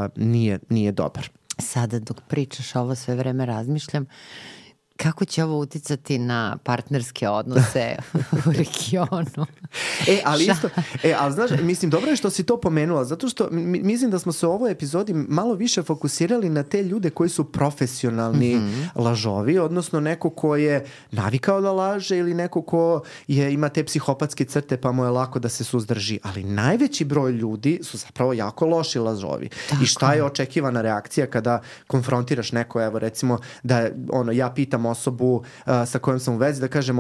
nije dobar. Sada dok pričaš ovo sve vreme razmišljam kako će ovo uticati na partnerske odnose u regionu? Ali znaš, mislim, dobro je što si to pomenula, zato što mislim da smo se u ovoj epizodi malo više fokusirali na te ljude koji su profesionalni lažovi, odnosno neko ko je navikao da laže ili neko ko ima te psihopatske crte pa mu je lako da se suzdrži. Ali najveći broj ljudi su zapravo jako loši lažovi. Tako. I šta je očekivana reakcija kada konfrontiraš neko, evo recimo da ja pitam osobu sa kojom sam u vezi da kažem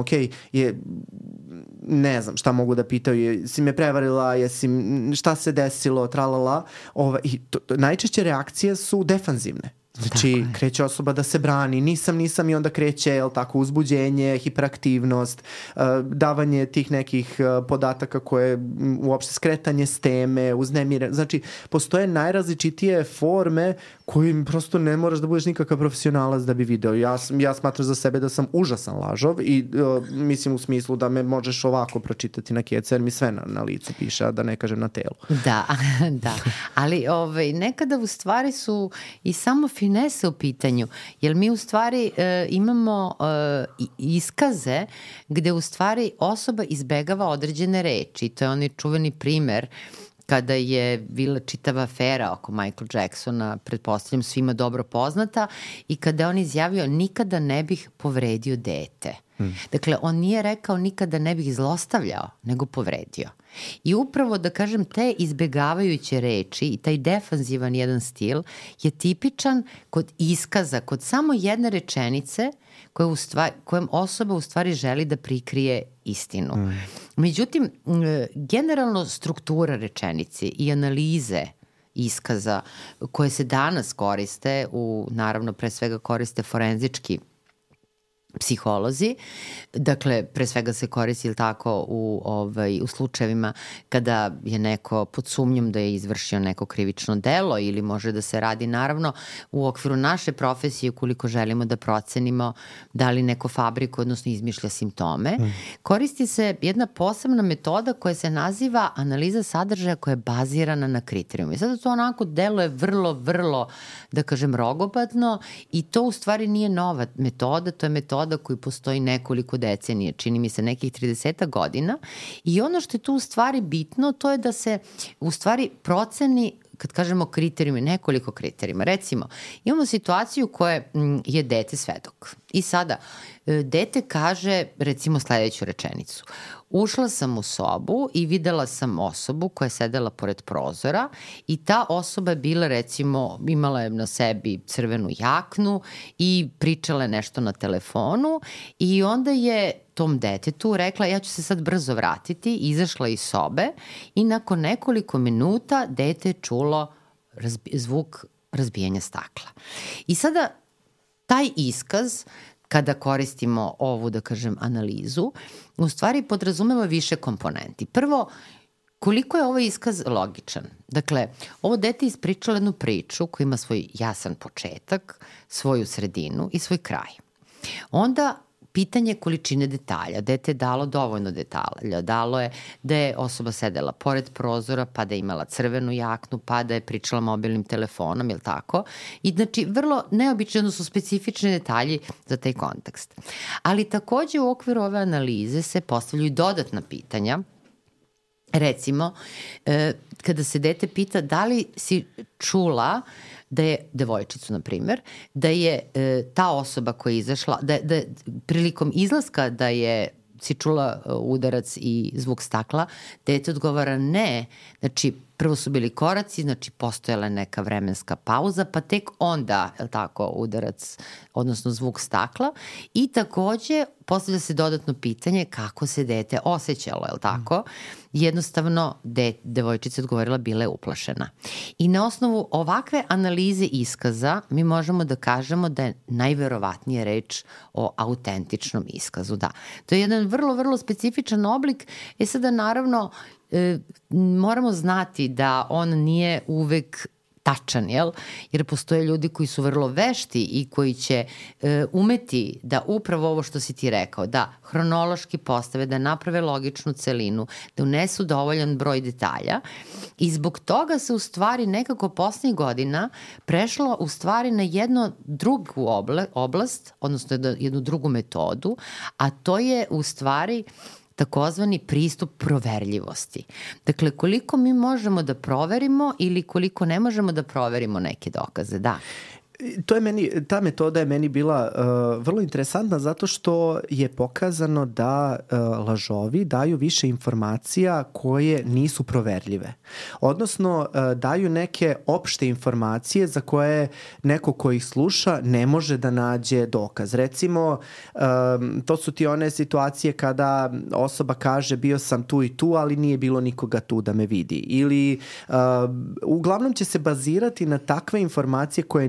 ne znam šta mogu da pitaju, jesi me prevarila, šta se desilo, tralala, i najčešće reakcije su defanzivne. Znači, kreće osoba da se brani, nisam i onda kreće, uzbuđenje, hiperaktivnost, davanje tih nekih podataka koje uopšte skretanje s teme, uznemire. Znači, postoje najrazličitije forme kojim prosto ne moraš da budeš nikakav profesionalac da bi video. Ja smatram za sebe da sam užasan lažov i mislim u smislu da me možeš ovako pročitati na keca jer mi sve na licu piše, da ne kažem na telu. Da. Ali nekada u stvari su i samo finese u pitanju, jer mi u stvari imamo iskaze gde u stvari osoba izbegava određene reči. To je onaj čuveni primer kada je bila čitava afera oko Michael Jacksona, pretpostavljam svima dobro poznata, i kada je on izjavio nikada ne bih povredio dete. Dakle, on nije rekao nikada ne bih zlostavljao, nego povredio. I upravo, da kažem, te izbegavajuće reči i taj defanzivan jedan stil je tipičan kod iskaza, kod samo jedne rečenice kojem osoba u stvari želi da prikrije istinu. Međutim, generalno struktura rečenice i analize iskaza koje se danas koriste, naravno pre svega koriste forenzički psiholozi. Dakle, pre svega se koristi ili tako u slučajevima kada je neko pod sumnjom da je izvršio neko krivično delo ili može da se radi naravno u okviru naše profesije ukoliko želimo da procenimo da li neko fabrikuje, odnosno izmišlja simptome. Koristi se jedna posebna metoda koja se naziva analiza sadržaja koja je bazirana na kriterijuma. I sada to onako deluje vrlo, vrlo, da kažem, rogobatno i to u stvari nije nova metoda, to je metoda koji postoji nekoliko decenije, čini mi se nekih 30 godina i ono što je tu u stvari bitno, to je da se u stvari proceni, kad kažemo kriterijumi, nekoliko kriterijuma. Recimo, imamo situaciju koja je dete svedok i sada dete kaže recimo sledeću rečenicu. Ušla sam u sobu i videla sam osobu koja je sedela pored prozora i ta osoba je bila recimo, imala je na sebi crvenu jaknu i pričala je nešto na telefonu i onda je tom detetu rekla ja ću se sad brzo vratiti, izašla iz sobe i nakon nekoliko minuta dete je čulo zvuk razbijanja stakla. I sada taj iskaz kada koristimo ovu, da kažem, analizu, u stvari podrazumeva više komponenti. Prvo, koliko je ovaj iskaz logičan? Dakle, ovo dete ispričalo jednu priču koja ima svoj jasan početak, svoju sredinu i svoj kraj. Onda pitanje količine detalja. Dete je dalo dovoljno detalja. Dalo je da je osoba sedela pored prozora, pa da je imala crvenu jaknu, pa da je pričala mobilnim telefonom, je li tako? I znači, vrlo neobično su specifični detalji za taj kontekst. Ali takođe u okviru ove analize se postavljaju dodatna pitanja. Recimo, kada se dete pita da li si čula da je devojčicu, na primer, da je ta osoba koja je izašla, da prilikom izlaska da je si čula udarac i zvuk stakla, dete odgovara ne, znači prvo su bili koraci, znači postojala neka vremenska pauza, pa tek onda, je li tako, udarac, odnosno zvuk stakla i takođe postavlja se dodatno pitanje kako se dete osjećalo, je li tako? Jednostavno, devojčica odgovorila bila je uplašena. I na osnovu ovakve analize iskaza mi možemo da kažemo da je najverovatnije reč o autentičnom iskazu. Da, to je jedan vrlo, vrlo specifičan oblik. Sada naravno moramo znati da on nije uvek tačan, jel? Jer postoje ljudi koji su vrlo vešti i koji će umeti da upravo ovo što si ti rekao, da hronološki postave, da naprave logičnu celinu, da unesu dovoljan broj detalja i zbog toga se u stvari nekako poslednjih godina prešlo u stvari na jednu drugu oblast, odnosno jednu drugu metodu, a to je u stvari takozvani pristup proverljivosti. Dakle, koliko mi možemo da proverimo ili koliko ne možemo da proverimo neke dokaze, da. Ta metoda je meni bila vrlo interesantna zato što je pokazano da lažovi daju više informacija koje nisu proverljive. Odnosno, daju neke opšte informacije za koje neko ko ih sluša ne može da nađe dokaz. Recimo, to su ti one situacije kada osoba kaže bio sam tu i tu, ali nije bilo nikoga tu da me vidi. Ili uglavnom će se bazirati na takve informacije koje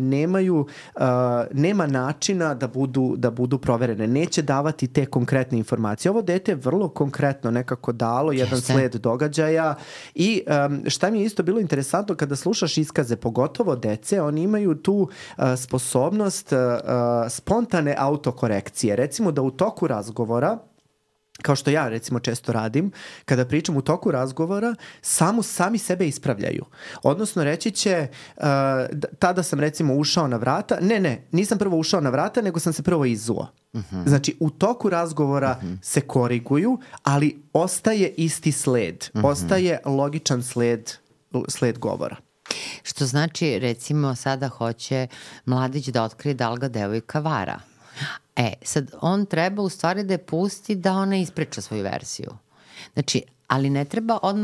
nema načina da budu proverene. Neće davati te konkretne informacije. Ovo dete je vrlo konkretno nekako dalo jedan sled događaja i šta mi je isto bilo interesantno kada slušaš iskaze, pogotovo dece, oni imaju tu sposobnost spontane autokorekcije. Recimo da u toku razgovora, kao što ja recimo često radim, kada pričam u toku razgovora, sami sebe ispravljaju. Odnosno reći će, tada sam recimo ušao na vrata, nisam prvo ušao na vrata, nego sam se prvo izuo. Znači, u toku razgovora se koriguju, ali ostaje isti sled, ostaje logičan sled govora. Što znači, recimo, sada hoće mladić da otkrije da li ga devojka vara. Sad on treba u stvari da je pusti da ona ispriča svoju verziju. Znači, ali ne treba odmah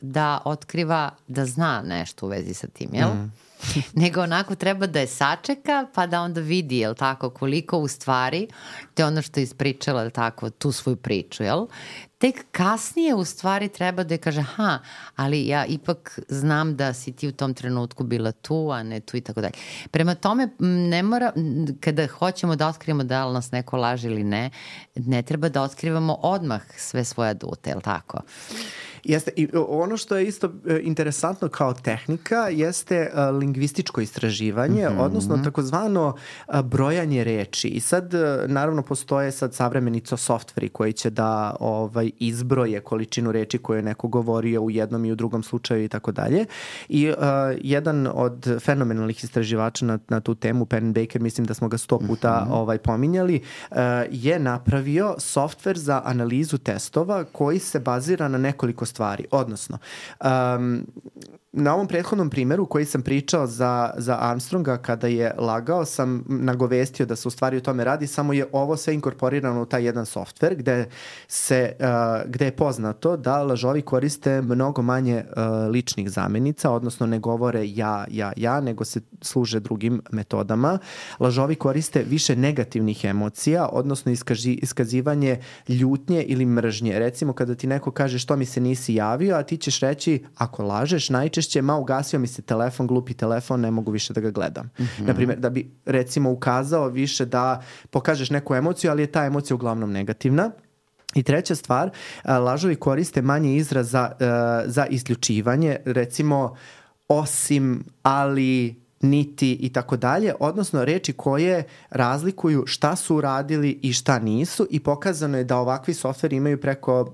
da otkriva da zna nešto u vezi sa tim, jel? Nego onako treba da je sačeka pa da onda vidi, jel tako, koliko u stvari te ono što je ispričala, jel tako, tu svoju priču, jel? Tek kasnije u stvari treba da je kaže, ali ja ipak znam da si ti u tom trenutku bila tu, a ne tu i tako dalje. Prema tome, ne mora, kada hoćemo da otkrivamo da li nas neko laže ili ne, ne treba da otkrivamo odmah sve svoje adute, jel tako? Jeste, i ono što je isto interesantno kao tehnika jeste lingvističko istraživanje, odnosno takozvano brojanje reči. I sad, naravno, postoje sad savremeni softveri koji će da izbroje količinu reči koje je neko govorio u jednom i u drugom slučaju i tako dalje. I jedan od fenomenalnih istraživača na tu temu, Penn Baker, mislim da smo ga 100 puta pominjali, je napravio softver za analizu testova koji se bazira na nekoliko stvari. Odnosno, na ovom prethodnom primjeru koji sam pričao za Armstronga kada je lagao, sam nagovestio da se u stvari o tome radi, samo je ovo sve inkorporirano u taj jedan softver gde je poznato da lažovi koriste mnogo manje ličnih zamenica, odnosno ne govore ja, nego se služe drugim metodama. Lažovi koriste više negativnih emocija, odnosno iskazivanje ljutnje ili mržnje. Recimo kada ti neko kaže što mi se nisi javio, a ti ćeš reći ako lažeš najčešće ugasio mi se telefon, glupi telefon, ne mogu više da ga gledam. Naprimjer, da bi recimo ukazao više da pokažeš neku emociju, ali je ta emocija uglavnom negativna. I treća stvar, lažovi koriste manje izraz za isključivanje, recimo osim, ali, niti i tako dalje, odnosno reči koje razlikuju šta su uradili i šta nisu, i pokazano je da ovakvi softveri imaju preko,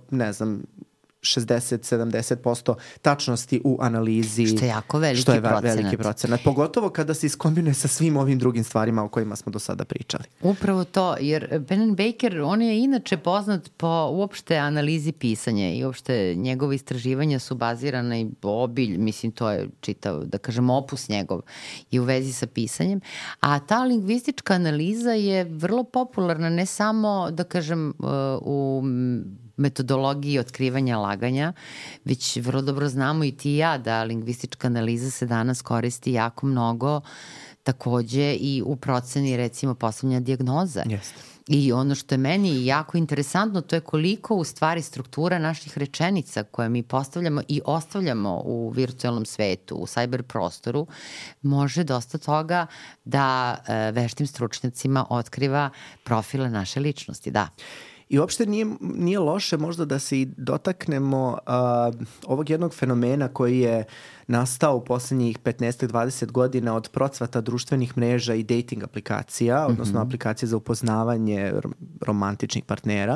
60-70% tačnosti u analizi. Što je jako veliki procenat. Pogotovo kada se iskombinuje sa svim ovim drugim stvarima o kojima smo do sada pričali. Upravo to, jer Penn Baker, on je inače poznat po uopšte analizi pisanja i uopšte njegove istraživanja su bazirana i mislim to je čitav, da kažem, opus njegov i u vezi sa pisanjem. A ta lingvistička analiza je vrlo popularna ne samo, da kažem, u metodologiji otkrivanja laganja, već vrlo dobro znamo i ti i ja da lingvistička analiza se danas koristi jako mnogo takođe i u proceni recimo postavljanja dijagnoza. Jeste. I ono što je meni jako interesantno, to je koliko u stvari struktura naših rečenica koje mi postavljamo i ostavljamo u virtualnom svetu, u cyber prostoru, može dosta toga da veštim stručnjacima otkriva profile naše ličnosti, da. I uopšte nije loše možda da se i dotaknemo ovog jednog fenomena koji je nastao u poslednjih 15-20 godina od procvata društvenih mreža i dating aplikacija, odnosno aplikacije za upoznavanje romantičnih partnera.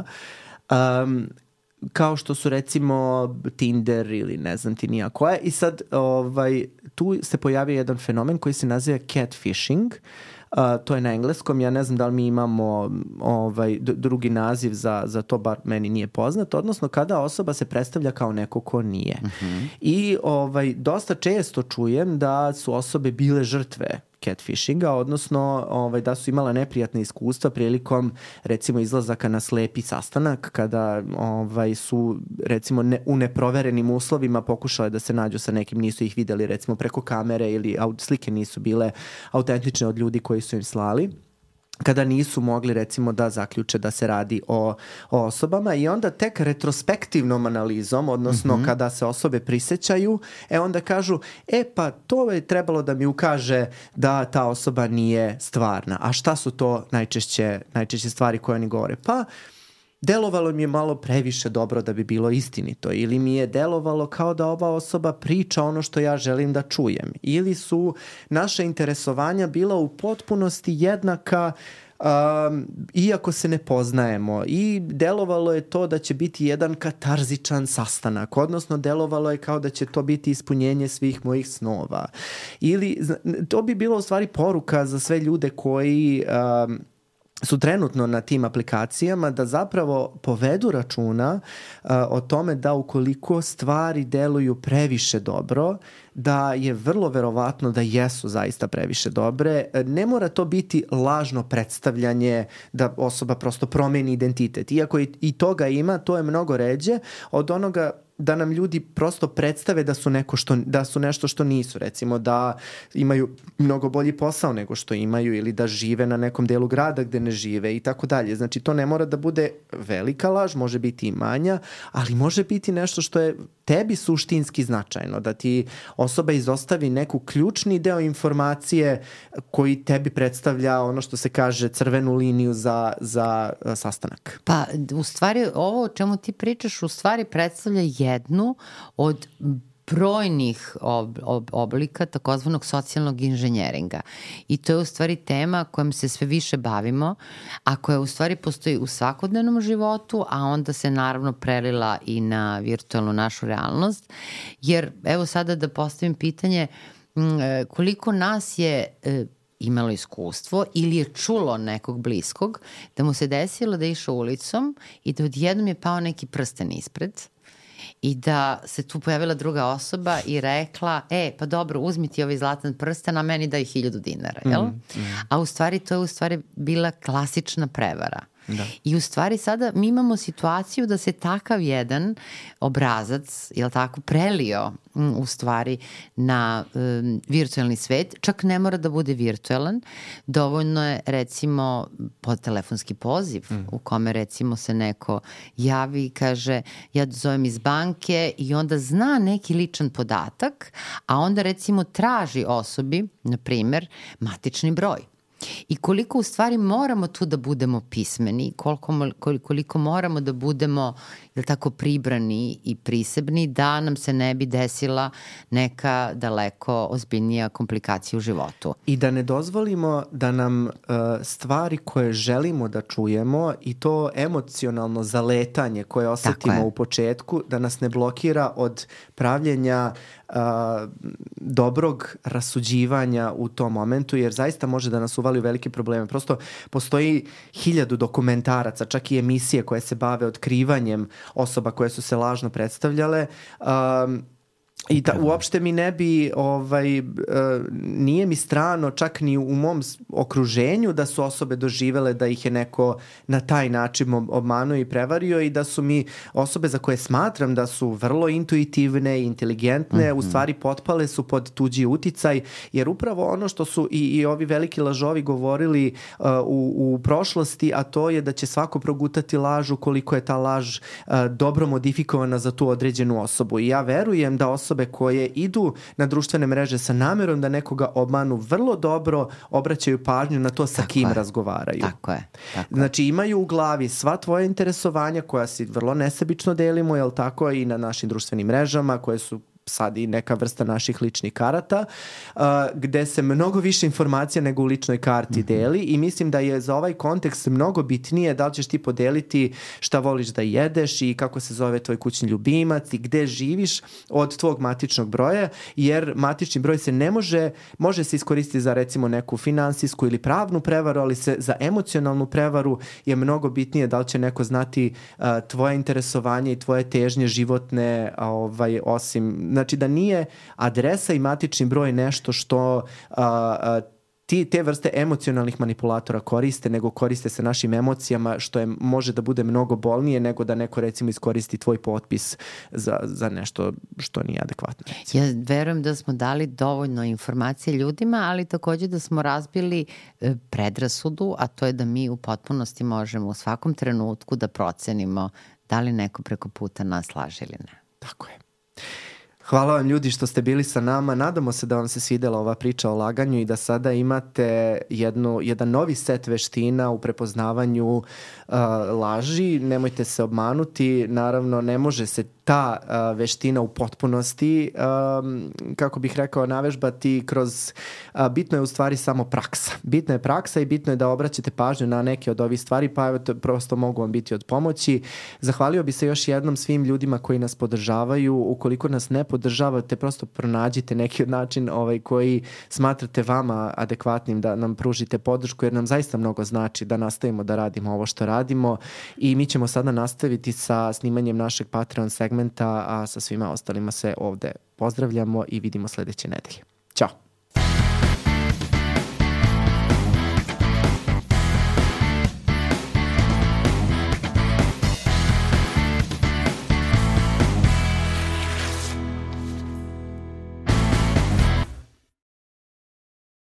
Kao što su recimo Tinder ili ne znam ti nija koja. I sad tu se pojavio jedan fenomen koji se naziva catfishing. To je na engleskom, ja ne znam da li mi imamo drugi naziv za to, bar meni nije poznat, odnosno kada osoba se predstavlja kao neko ko nije. I dosta često čujem da su osobe bile žrtve catfishinga, odnosno da su imala neprijatne iskustva prilikom recimo izlazaka na slepi sastanak kada su recimo u neproverenim uslovima pokušale da se nađu sa nekim, nisu ih videli recimo preko kamere ili slike nisu bile autentične od ljudi koji su im slali, kada nisu mogli recimo da zaključe da se radi o osobama, i onda tek retrospektivnom analizom, odnosno kada se osobe prisećaju, onda kažu, pa to je trebalo da mi ukaže da ta osoba nije stvarna. A šta su to najčešće stvari koje oni govore? Pa delovalo mi je malo previše dobro da bi bilo istinito, ili mi je delovalo kao da ova osoba priča ono što ja želim da čujem, ili su naša interesovanja bila u potpunosti jednaka iako se ne poznajemo, i delovalo je to da će biti jedan katarzičan sastanak, odnosno delovalo je kao da će to biti ispunjenje svih mojih snova, ili to bi bilo u stvari poruka za sve ljude koji su trenutno na tim aplikacijama, da zapravo povedu računa o tome da ukoliko stvari deluju previše dobro, da je vrlo verovatno da jesu zaista previše dobre. Ne mora to biti lažno predstavljanje da osoba prosto promeni identitet. Iako i toga ima, to je mnogo ređe od onoga da nam ljudi prosto predstave da su nešto što nisu, recimo da imaju mnogo bolji posao nego što imaju ili da žive na nekom delu grada gde ne žive i tako dalje. Znači to ne mora da bude velika laž, može biti i manja, ali može biti nešto što je tebi suštinski značajno, da ti osoba izostavi neku ključni deo informacije koji tebi predstavlja ono što se kaže crvenu liniju za sastanak. Pa u stvari ovo o čemu ti pričaš u stvari predstavlja jednu od brojnih oblika takozvanog socijalnog inženjeringa. I to je u stvari tema kojom se sve više bavimo, a koja u stvari postoji u svakodnevnom životu, a onda se naravno prelila i na virtualnu našu realnost. Jer evo sada da postavim pitanje koliko nas je imalo iskustvo ili je čulo nekog bliskog da mu se desilo da je išao ulicom i da odjednom je pao neki prsten ispred i da se tu pojavila druga osoba i rekla, pa dobro, uzmi ti ovaj zlatan prsten, a meni daj 1000 dinara, jel? A u stvari to je u stvari bila klasična prevara. Da. I u stvari sada mi imamo situaciju da se takav jedan obrazac, jel tako, prelio u stvari na virtualni svet, čak ne mora da bude virtualan, dovoljno je recimo podtelefonski poziv u kome recimo se neko javi i kaže ja zovem iz banke i onda zna neki ličan podatak, a onda recimo traži osobi, na primer, matični broj. I koliko u stvari moramo tu da budemo pismeni, koliko moramo da budemo, jel tako, pribrani i prisebni da nam se ne bi desila neka daleko ozbiljnija komplikacija u životu. I da ne dozvolimo da nam stvari koje želimo da čujemo i to emocionalno zaletanje koje osetimo u početku, da nas ne blokira od pravljenja dobrog rasuđivanja u tom momentu, jer zaista može da nas uvali u velike probleme. Prosto postoji 1000 dokumentaraca, čak i emisije koje se bave otkrivanjem osoba koje su se lažno predstavljale. I da uopšte mi ne bi, nije mi strano čak ni u mom okruženju da su osobe doživele da ih je neko na taj način obmanuo i prevario i da su mi osobe za koje smatram da su vrlo intuitivne i inteligentne, u stvari potpale su pod tuđi uticaj, jer upravo ono što su i ovi veliki lažovi govorili u prošlosti, a to je da će svako progutati laž ukoliko je ta laž dobro modifikovana za tu određenu osobu. I ja verujem da osobe koje idu na društvene mreže sa namerom da nekoga obmanu vrlo dobro obraćaju pažnju na to sa kim razgovaraju. Tako je. Znači imaju u glavi sva tvoja interesovanja koja si vrlo nesebično delimo, jel tako, i na našim društvenim mrežama koje su sad i neka vrsta naših ličnih karata, gde se mnogo više informacija nego u ličnoj karti deli i mislim da je za ovaj kontekst mnogo bitnije da li ćeš ti podeliti šta voliš da jedeš i kako se zove tvoj kućni ljubimac i gde živiš od tvog matičnog broja, jer matični broj se ne može se iskoristiti za recimo neku finansijsku ili pravnu prevaru, ali se za emocionalnu prevaru je mnogo bitnije da li će neko znati tvoje interesovanje i tvoje težnje životne, osim. Znači da nije adresa i matični broj nešto što te vrste emocionalnih manipulatora koriste, nego koriste se našim emocijama, što može da bude mnogo bolnije nego da neko recimo iskoristi tvoj potpis za nešto što nije adekvatno. Recimo. Ja verujem da smo dali dovoljno informacije ljudima, ali takođe da smo razbili predrasudu, a to je da mi u potpunosti možemo u svakom trenutku da procenimo da li neko preko puta nas laže ili ne. Tako je. Hvala vam ljudi što ste bili sa nama. Nadamo se da vam se svidela ova priča o laganju i da sada imate jedan novi set veština u prepoznavanju laži. Nemojte se obmanuti. Naravno, ne može se ta veština u potpunosti, kako bih rekao, navežbati kroz... Bitno je u stvari samo praksa. Bitna je praksa i bitno je da obraćate pažnju na neke od ovih stvari, pa evo prosto mogu vam biti od pomoći. Zahvalio bi se još jednom svim ljudima koji nas podržavaju. Ukoliko nas ne podržavate, prosto pronađite neki način koji smatrate vama adekvatnim da nam pružite podršku, jer nam zaista mnogo znači da nastavimo da radimo ovo što radimo i mi ćemo sada nastaviti sa snimanjem našeg Patreon segmenta, a sa svima ostalima se ovde pozdravljamo i vidimo sledeće nedelje. Ćao!